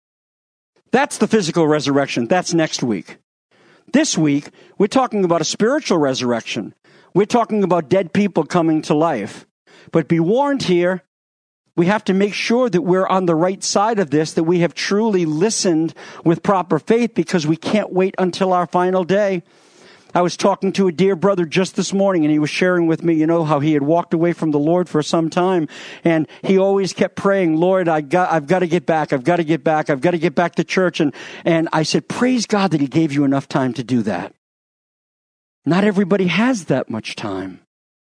That's the physical resurrection. That's next week. This week, we're talking about a spiritual resurrection. We're talking about dead people coming to life. But be warned here, we have to make sure that we're on the right side of this, that we have truly listened with proper faith, because we can't wait until our final day. I was talking to a dear brother just this morning, and he was sharing with me, how he had walked away from the Lord for some time, and he always kept praying, Lord, I've got to get back. I've got to get back. I've got to get back to church. And I said, praise God that He gave you enough time to do that. Not everybody has that much time.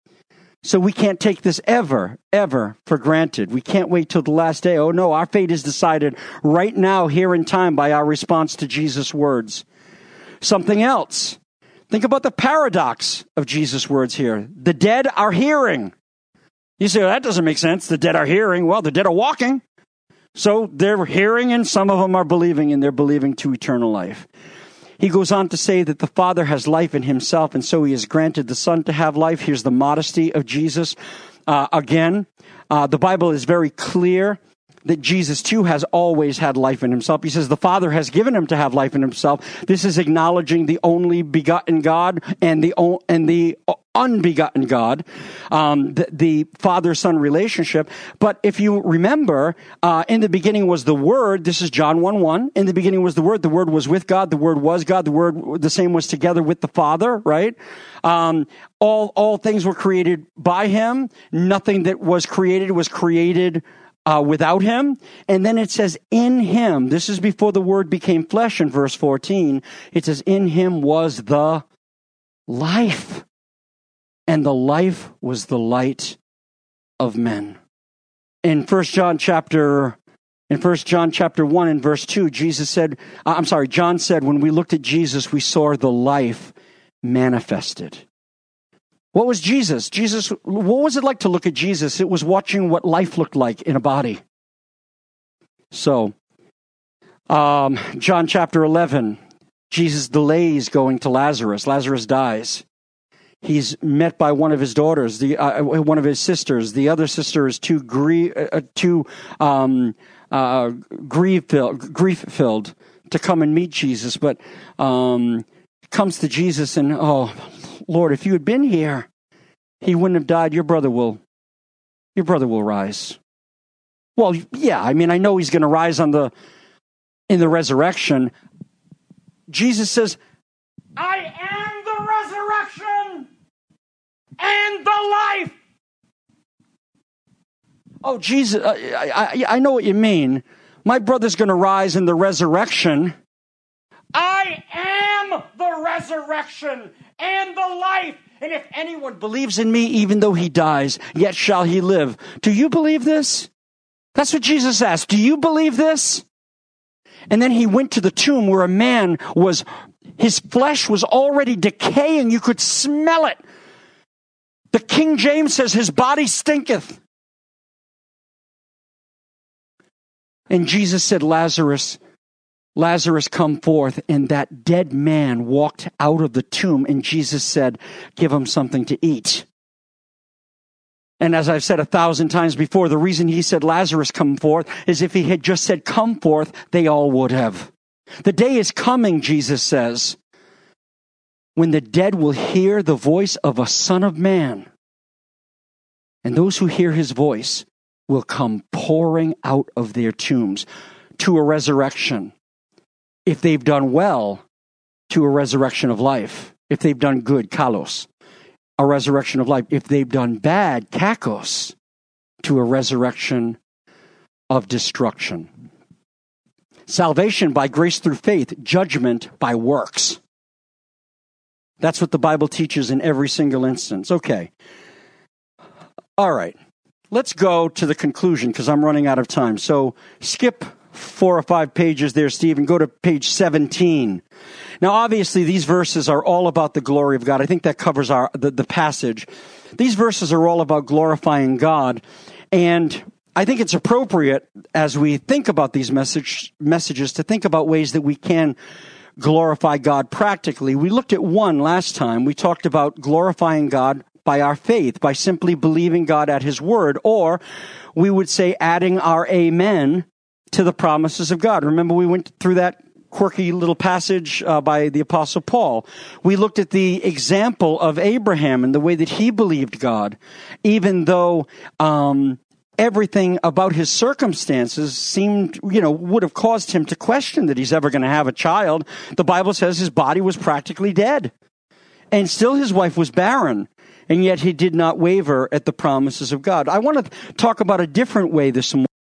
So we can't take this ever for granted. We can't wait till the last day. Oh no, our fate is decided right now, here in time, by our response to Jesus' words. Something else. Think about the paradox of Jesus' words here. The dead are hearing. You say, well, that doesn't make sense. The dead are hearing. Well, the dead are walking. So they're hearing, and some of them are believing, and they're believing to eternal life. He goes on to say that the Father has life in Himself, and so He has granted the Son to have life. Here's the modesty of Jesus. The Bible is very clear that Jesus too has always had life in Himself. He says the Father has given Him to have life in Himself. This is acknowledging the only begotten God and the unbegotten God, the Father-Son relationship. But if you remember, in the beginning was the Word. This is John 1:1. In the beginning was the Word. The Word was with God. The Word was God. The Word, the same, was together with the Father, right? All things were created by Him. Nothing that was created without Him. And then it says, in Him, this is before the Word became flesh in verse 14, it says, in Him was the life, and the life was the light of men. In 1 John chapter 1 and verse 2, John said, when we looked at Jesus, we saw the life manifested. What was Jesus? What was it like to look at Jesus? It was watching what life looked like in a body. So, John chapter 11, Jesus delays going to Lazarus. Lazarus dies. He's met by one of his daughters, one of his sisters. The other sister is too grief-filled to come and meet Jesus, but comes to Jesus and, oh, Lord, if you had been here, he wouldn't have died. Your brother will rise. Well, yeah, I mean, I know he's going to rise in the resurrection. Jesus says, I am the resurrection and the life. Oh, Jesus, I know what you mean. My brother's going to rise in the resurrection. I am the resurrection and the life. And if anyone believes in me, even though he dies, yet shall he live. Do you believe this? That's what Jesus asked. Do you believe this? And then he went to the tomb where a man his flesh was already decaying. You could smell it. The King James says his body stinketh. And Jesus said, Lazarus, come forth. And that dead man walked out of the tomb. And Jesus said, give him something to eat. And as I've said 1,000 times before, the reason he said, Lazarus, come forth, is if he had just said, come forth, they all would have. The day is coming, Jesus says, when the dead will hear the voice of a Son of Man. And those who hear his voice will come pouring out of their tombs to a resurrection. If they've done well, to a resurrection of life. If they've done good, kalos, a resurrection of life. If they've done bad, kakos, to a resurrection of destruction. Salvation by grace through faith, judgment by works. That's what the Bible teaches in every single instance. Okay. All right. Let's go to the conclusion because I'm running out of time. So skip 4 or 5 pages there, Steve, and go to page 17. Now, obviously, these verses are all about the glory of God. I think that covers the passage. These verses are all about glorifying God. And I think it's appropriate as we think about these messages to think about ways that we can glorify God practically. We looked at one last time. We talked about glorifying God by our faith, by simply believing God at his word, or we would say adding our amen to the promises of God. Remember, we went through that quirky little passage by the Apostle Paul. We looked at the example of Abraham and the way that he believed God, even though everything about his circumstances seemed, would have caused him to question that he's ever going to have a child. The Bible says his body was practically dead, and still his wife was barren. And yet he did not waver at the promises of God. I want to talk about a different way this morning.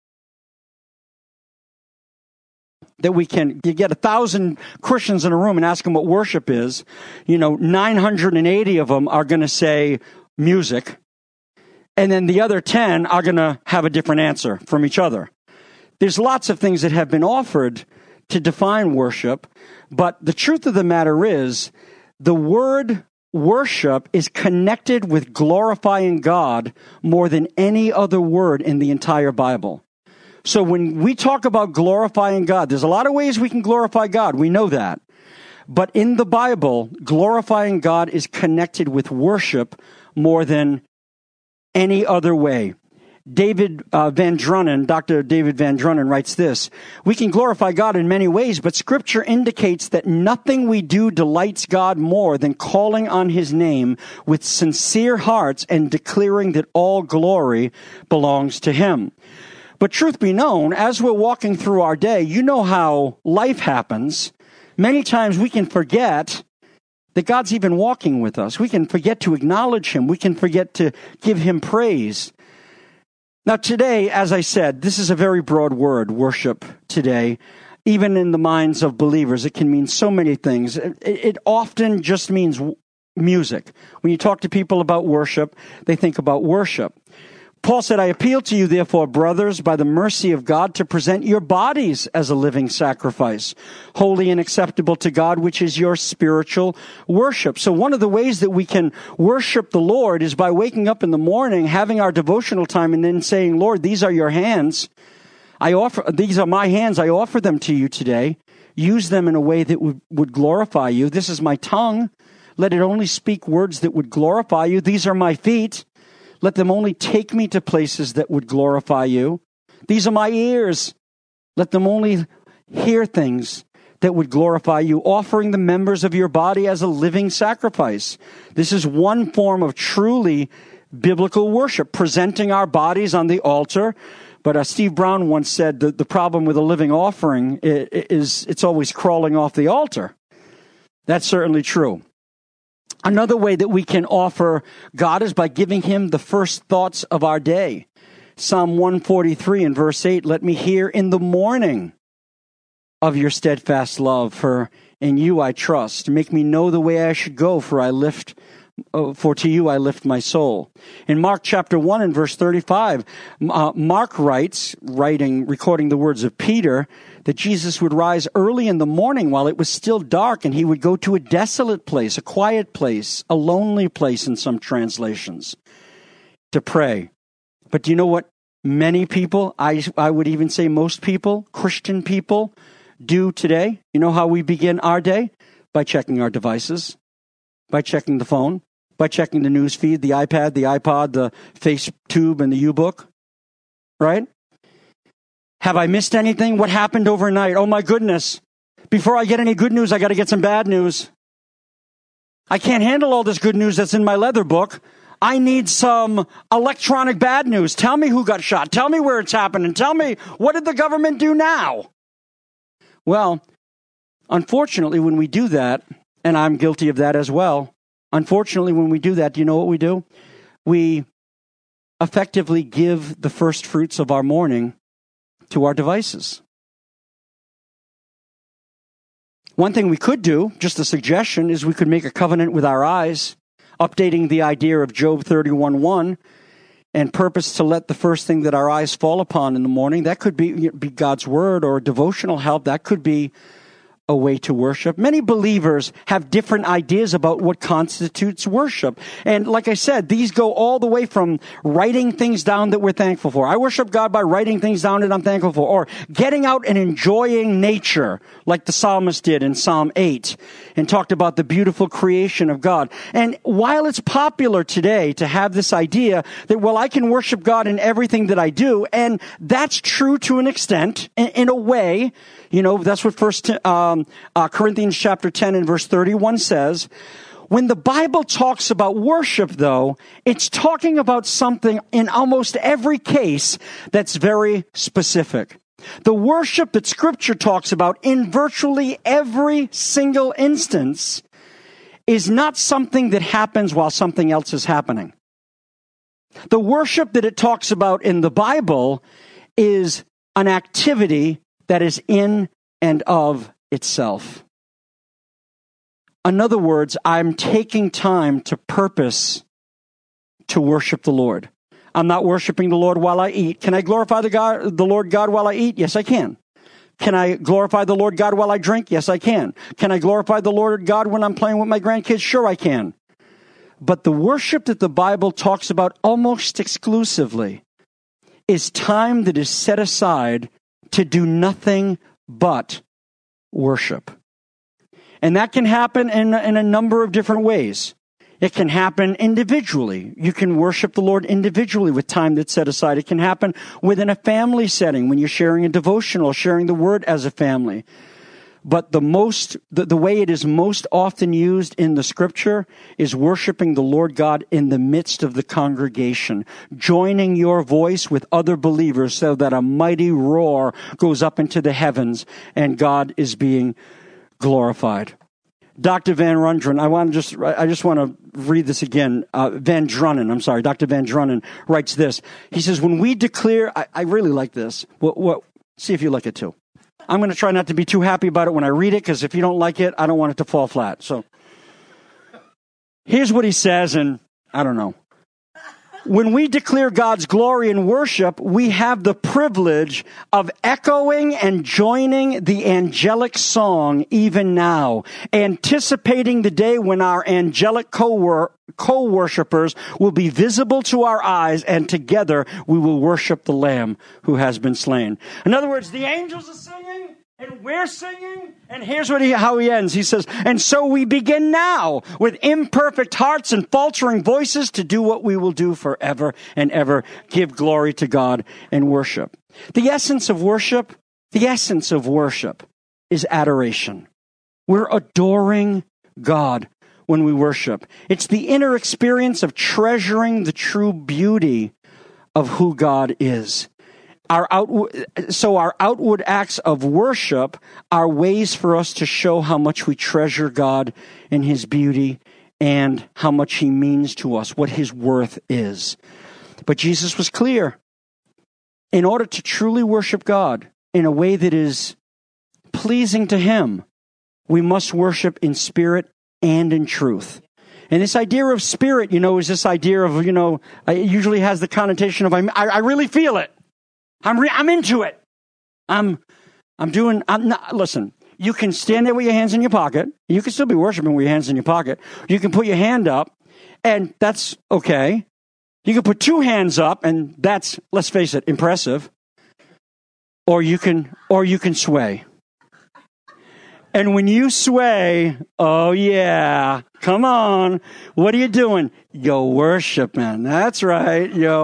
That you get 1,000 Christians in a room and ask them what worship is. 980 of them are going to say music. And then the other 10 are going to have a different answer from each other. There's lots of things that have been offered to define worship. But the truth of the matter is, the word worship is connected with glorifying God more than any other word in the entire Bible. So when we talk about glorifying God, there's a lot of ways we can glorify God. We know that. But in the Bible, glorifying God is connected with worship more than any other way. Dr. David Van Drunen writes this: we can glorify God in many ways, but Scripture indicates that nothing we do delights God more than calling on his name with sincere hearts and declaring that all glory belongs to him. But truth be known, as we're walking through our day, you know how life happens. Many times we can forget that God's even walking with us. We can forget to acknowledge him. We can forget to give him praise. Now today, as I said, this is a very broad word, worship today. Even in the minds of believers, it can mean so many things. It often just means music. When you talk to people about worship, they think about worship. Paul said, I appeal to you, therefore, brothers, by the mercy of God, to present your bodies as a living sacrifice, holy and acceptable to God, which is your spiritual worship. So one of the ways that we can worship the Lord is by waking up in the morning, having our devotional time, and then saying, Lord, these are your hands. These are my hands. I offer them to you today. Use them in a way that would glorify you. This is my tongue. let it only speak words that would glorify you. These are my feet. Let them only take me to places that would glorify you. These are my ears. Let them only hear things that would glorify you, offering the members of your body as a living sacrifice. This is one form of truly biblical worship, presenting our bodies on the altar. But Steve Brown once said that the problem with a living offering is it's always crawling off the altar. That's certainly true. Another way that we can offer God is by giving him the first thoughts of our day. Psalm 143 and verse 8, let me hear in the morning of your steadfast love, for in you I trust. Make me know the way I should go, for to you I lift my soul. In Mark chapter 1 and verse 35, Mark recording the words of Peter, that Jesus would rise early in the morning while it was still dark, and he would go to a desolate place, a quiet place, a lonely place in some translations, to pray. But do you know what many people, I would even say most people, Christian people, do today? You know how we begin our day? By checking our devices, by checking the phone, by checking the news feed, the iPad, the iPod, the FaceTube, and the U-Book, right? Have I missed anything? What happened overnight? Oh my goodness. Before I get any good news, I got to get some bad news. I can't handle all this good news that's in my leather book. I need some electronic bad news. Tell me who got shot. Tell me where it's happening. Tell me, what did the government do now? Well, unfortunately, when we do that, and I'm guilty of that as well, unfortunately, when we do that, do you know what we do? We effectively give the first fruits of our morning to our devices. One thing we could do, just a suggestion, is we could make a covenant with our eyes, updating the idea of Job 31:1, and purpose to let the first thing that our eyes fall upon in the morning. That could be God's word or devotional help. That could be a way to worship. Many believers have different ideas about what constitutes worship. And like I said, these go all the way from writing things down that we're thankful for. I worship God by writing things down that I'm thankful for. Or getting out and enjoying nature, like the psalmist did in Psalm 8, and talked about the beautiful creation of God. And while it's popular today to have this idea that, well, I can worship God in everything that I do, and that's true to an extent, in a way. You know, that's what Corinthians chapter 10 and verse 31 says. When the Bible talks about worship, though, it's talking about something in almost every case that's very specific. The worship that Scripture talks about in virtually every single instance is not something that happens while something else is happening. The worship that it talks about in the Bible is an activity that is in and of itself. In other words, I'm taking time to purpose to worship the Lord. I'm not worshiping the Lord while I eat. Can I glorify the Lord God while I eat? Yes, I can. Can I glorify the Lord God while I drink? Yes, I can. Can I glorify the Lord God when I'm playing with my grandkids? Sure, I can. But the worship that the Bible talks about almost exclusively is time that is set aside to do nothing but worship. And that can happen in a number of different ways. It can happen individually. You can worship the Lord individually with time that's set aside. It can happen within a family setting when you're sharing a devotional, sharing the word as a family. But the way it is most often used in the Scripture is worshiping the Lord God in the midst of the congregation, joining your voice with other believers so that a mighty roar goes up into the heavens and God is being glorified. Dr. Van Drunen, I just want to read this again. Dr. Van Drunen writes this. He says, when we declare, I really like this. See if you like it too. I'm going to try not to be too happy about it when I read it, because if you don't like it, I don't want it to fall flat. So here's what he says, and I don't know. When we declare God's glory in worship, we have the privilege of echoing and joining the angelic song even now, anticipating the day when our angelic co-worshipers will be visible to our eyes, and together we will worship the Lamb who has been slain. In other words, the angels are singing, And we're singing, and here's how he ends. He says, and so we begin now with imperfect hearts and faltering voices to do what we will do forever and ever, give glory to God and worship. The essence of worship is adoration. We're adoring God when we worship. It's the inner experience of treasuring the true beauty of who God is. Our outward acts of worship are ways for us to show how much we treasure God and His beauty and how much He means to us, what His worth is. But Jesus was clear. In order to truly worship God in a way that is pleasing to Him, we must worship in spirit and in truth. And this idea of spirit, is this idea of, it usually has the connotation of, I really feel it. I'm into it. Listen, you can stand there with your hands in your pocket. You can still be worshiping with your hands in your pocket. You can put your hand up, and that's okay. You can put two hands up, and that's, let's face it, impressive. Or you can sway. And when you sway, oh yeah, come on. What are you doing? You're worshiping. That's right.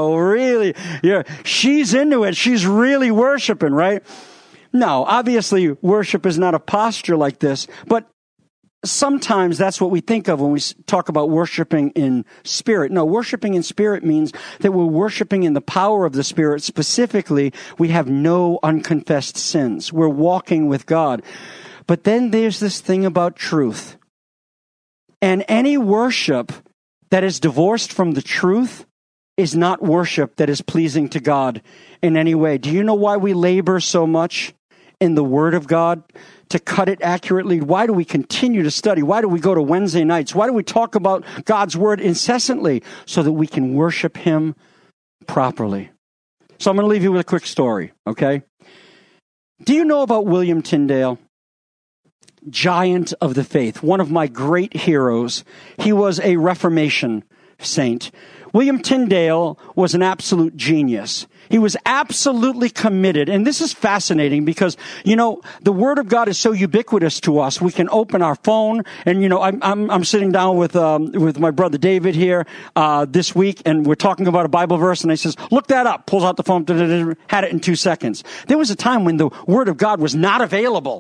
She's into it. She's really worshiping, right? No, obviously worship is not a posture like this, but sometimes that's what we think of when we talk about worshiping in spirit. No, worshiping in spirit means that we're worshiping in the power of the Spirit. Specifically, we have no unconfessed sins. We're walking with God. But then there's this thing about truth. And any worship that is divorced from the truth is not worship that is pleasing to God in any way. Do you know why we labor so much in the Word of God to cut it accurately? Why do we continue to study? Why do we go to Wednesday nights? Why do we talk about God's Word incessantly? So that we can worship Him properly. So I'm going to leave you with a quick story, okay? Do you know about William Tyndale? Giant of the faith, one of my great heroes. He was a Reformation saint. William Tyndale was an absolute genius. He was absolutely committed. And this is fascinating because, the Word of God is so ubiquitous to us. We can open our phone and, I'm sitting down with my brother David here, this week, and we're talking about a Bible verse, and he says, look that up, pulls out the phone, had it in 2 seconds. There was a time when the Word of God was not available.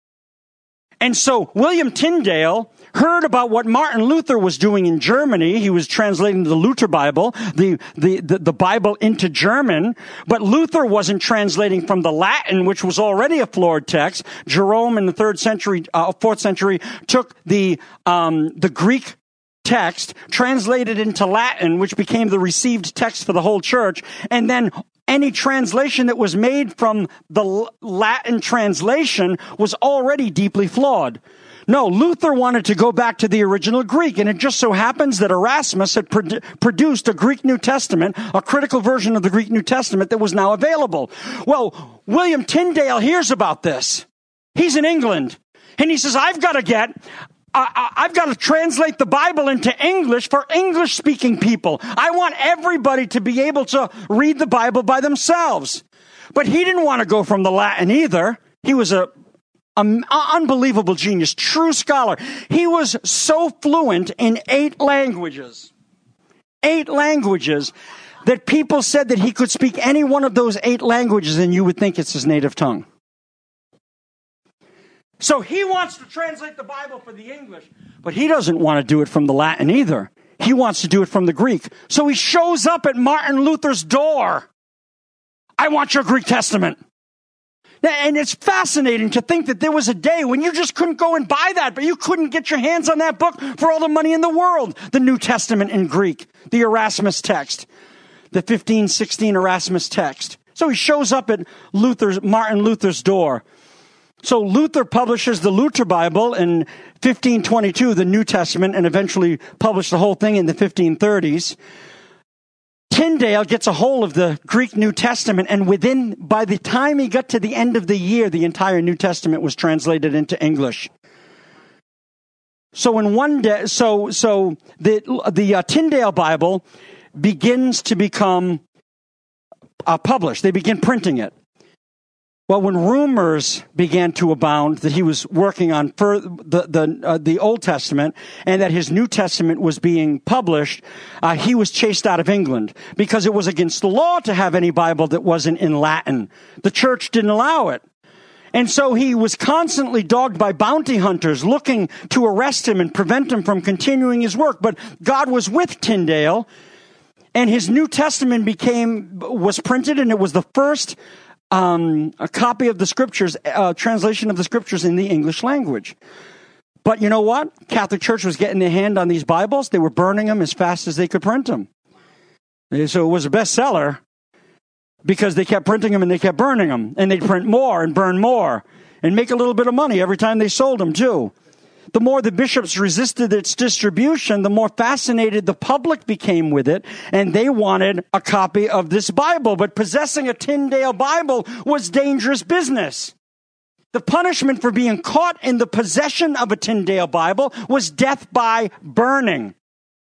And so William Tyndale heard about what Martin Luther was doing in Germany. He was translating the Luther Bible, the Bible into German, but Luther wasn't translating from the Latin, which was already a flawed text. Jerome in the 4th century took the Greek text, translated into Latin, which became the received text for the whole church, and then any translation that was made from the Latin translation was already deeply flawed. No, Luther wanted to go back to the original Greek, and it just so happens that Erasmus had produced a Greek New Testament, a critical version of the Greek New Testament that was now available. Well, William Tyndale hears about this. He's in England, and he says, I've got to translate the Bible into English for English-speaking people. I want everybody to be able to read the Bible by themselves. But he didn't want to go from the Latin either. He was an unbelievable genius, true scholar. He was so fluent in 8 languages, that people said that he could speak any one of those 8 languages and you would think it's his native tongue. So he wants to translate the Bible for the English, but he doesn't want to do it from the Latin either. He wants to do it from the Greek. So he shows up at Martin Luther's door. I want your Greek Testament. And it's fascinating to think that there was a day when you just couldn't go and buy that, but you couldn't get your hands on that book for all the money in the world. The New Testament in Greek, the Erasmus text, the 1516 Erasmus text. So he shows up at Martin Luther's door. So Luther publishes the Luther Bible in 1522, the New Testament, and eventually published the whole thing in the 1530s. Tyndale gets a hold of the Greek New Testament, and by the time he got to the end of the year, the entire New Testament was translated into English. So in one day, the Tyndale Bible begins to become published. They begin printing it. Well, when rumors began to abound that he was working on the Old Testament and that his New Testament was being published, he was chased out of England because it was against the law to have any Bible that wasn't in Latin. The church didn't allow it. And so he was constantly dogged by bounty hunters looking to arrest him and prevent him from continuing his work. But God was with Tyndale, and his New Testament was printed, and it was the first a copy of the scriptures, translation of the scriptures in the English language. But you know what? Catholic Church was getting their hand on these Bibles. They were burning them as fast as they could print them. So it was a bestseller because they kept printing them and they kept burning them. And they'd print more and burn more and make a little bit of money every time they sold them too. The more the bishops resisted its distribution, the more fascinated the public became with it, and they wanted a copy of this Bible. But possessing a Tyndale Bible was dangerous business. The punishment for being caught in the possession of a Tyndale Bible was death by burning.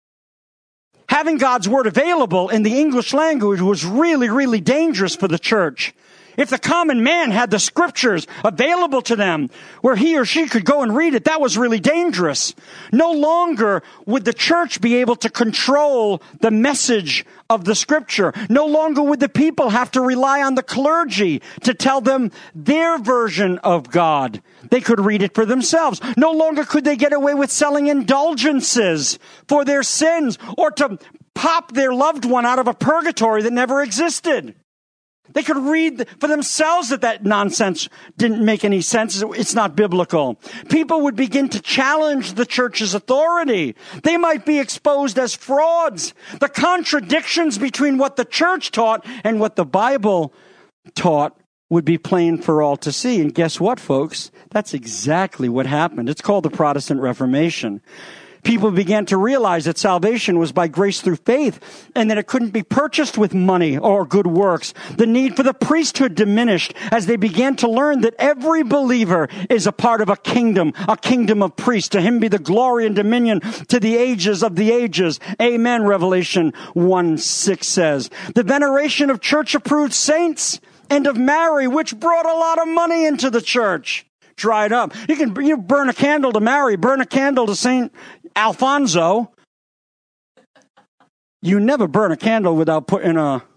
Having God's Word available in the English language was really, really dangerous for the church. If the common man had the scriptures available to them where he or she could go and read it, that was really dangerous. No longer would the church be able to control the message of the scripture. No longer would the people have to rely on the clergy to tell them their version of God. They could read it for themselves. No longer could they get away with selling indulgences for their sins or to pop their loved one out of a purgatory that never existed. They could read for themselves that nonsense didn't make any sense. It's not biblical. People would begin to challenge the church's authority. They might be exposed as frauds. The contradictions between what the church taught and what the Bible taught would be plain for all to see. And guess what, folks? That's exactly what happened. It's called the Protestant Reformation. People began to realize that salvation was by grace through faith and that it couldn't be purchased with money or good works. The need for the priesthood diminished as they began to learn that every believer is a part of a kingdom of priests. To him be the glory and dominion to the ages of the ages. Amen, Revelation 1:6 says. The veneration of church-approved saints and of Mary, which brought a lot of money into the church, dried up. You burn a candle to Mary, burn a candle to Saint Alfonso. You never burn a candle without putting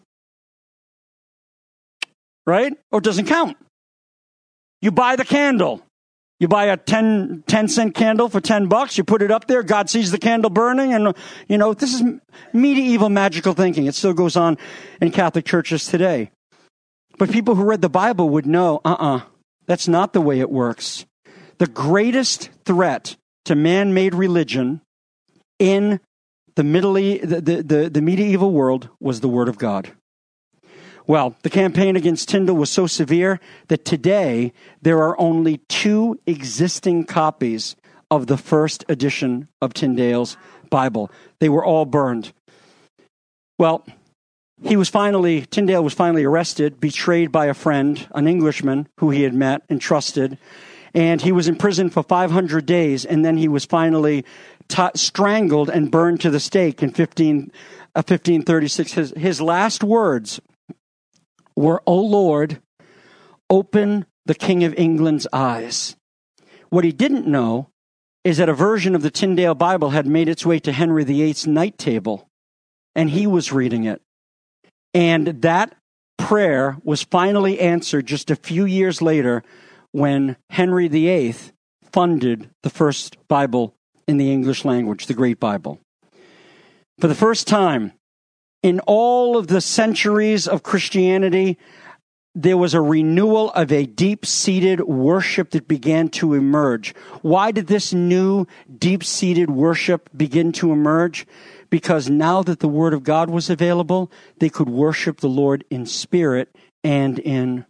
right? Or it doesn't count. You buy the candle. You buy a 10-cent candle for $10. You put it up there. God sees the candle burning. And, this is medieval magical thinking. It still goes on in Catholic churches today. But people who read the Bible would know, that's not the way it works. The greatest threat to man-made religion in the medieval world was the Word of God. Well, the campaign against Tyndale was so severe that today there are only 2 existing copies of the first edition of Tyndale's Bible. They were all burned. Well, Tyndale was finally arrested, betrayed by a friend, an Englishman who he had met and trusted. And he was in prison for 500 days, and then he was finally strangled and burned to the stake in 1536. His last words were, "O Lord, open the King of England's eyes." What he didn't know is that a version of the Tyndale Bible had made its way to Henry VIII's night table, and he was reading it. And that prayer was finally answered just a few years later when Henry VIII funded the first Bible in the English language, the Great Bible. For the first time in all of the centuries of Christianity, there was a renewal of a deep-seated worship that began to emerge. Why did this new deep-seated worship begin to emerge? Because now that the Word of God was available, they could worship the Lord in spirit and in.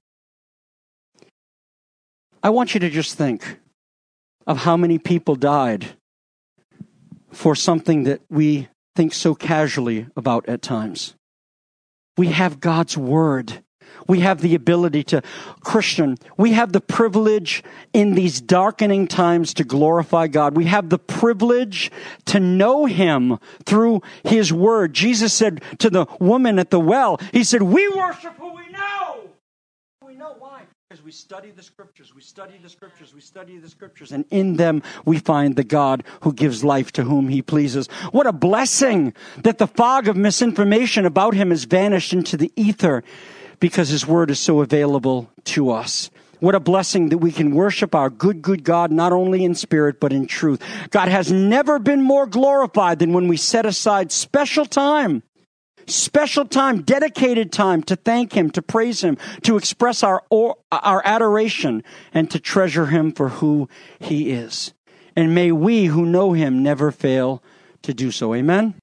I want you to just think of how many people died for something that we think so casually about at times. We have God's Word. We have the ability to, we have the privilege in these darkening times to glorify God. We have the privilege to know Him through His Word. Jesus said to the woman at the well, He said, "We worship who we know." We know why? Because we study the scriptures, we study the scriptures, we study the scriptures, and in them we find the God who gives life to whom he pleases. What a blessing that the fog of misinformation about him has vanished into the ether because his word is so available to us. What a blessing that we can worship our good God, not only in spirit, but in truth. God has never been more glorified than when we set aside special time, dedicated time to thank him, to praise him, to express our adoration, and to treasure him for who he is. And may we who know him never fail to do so. Amen.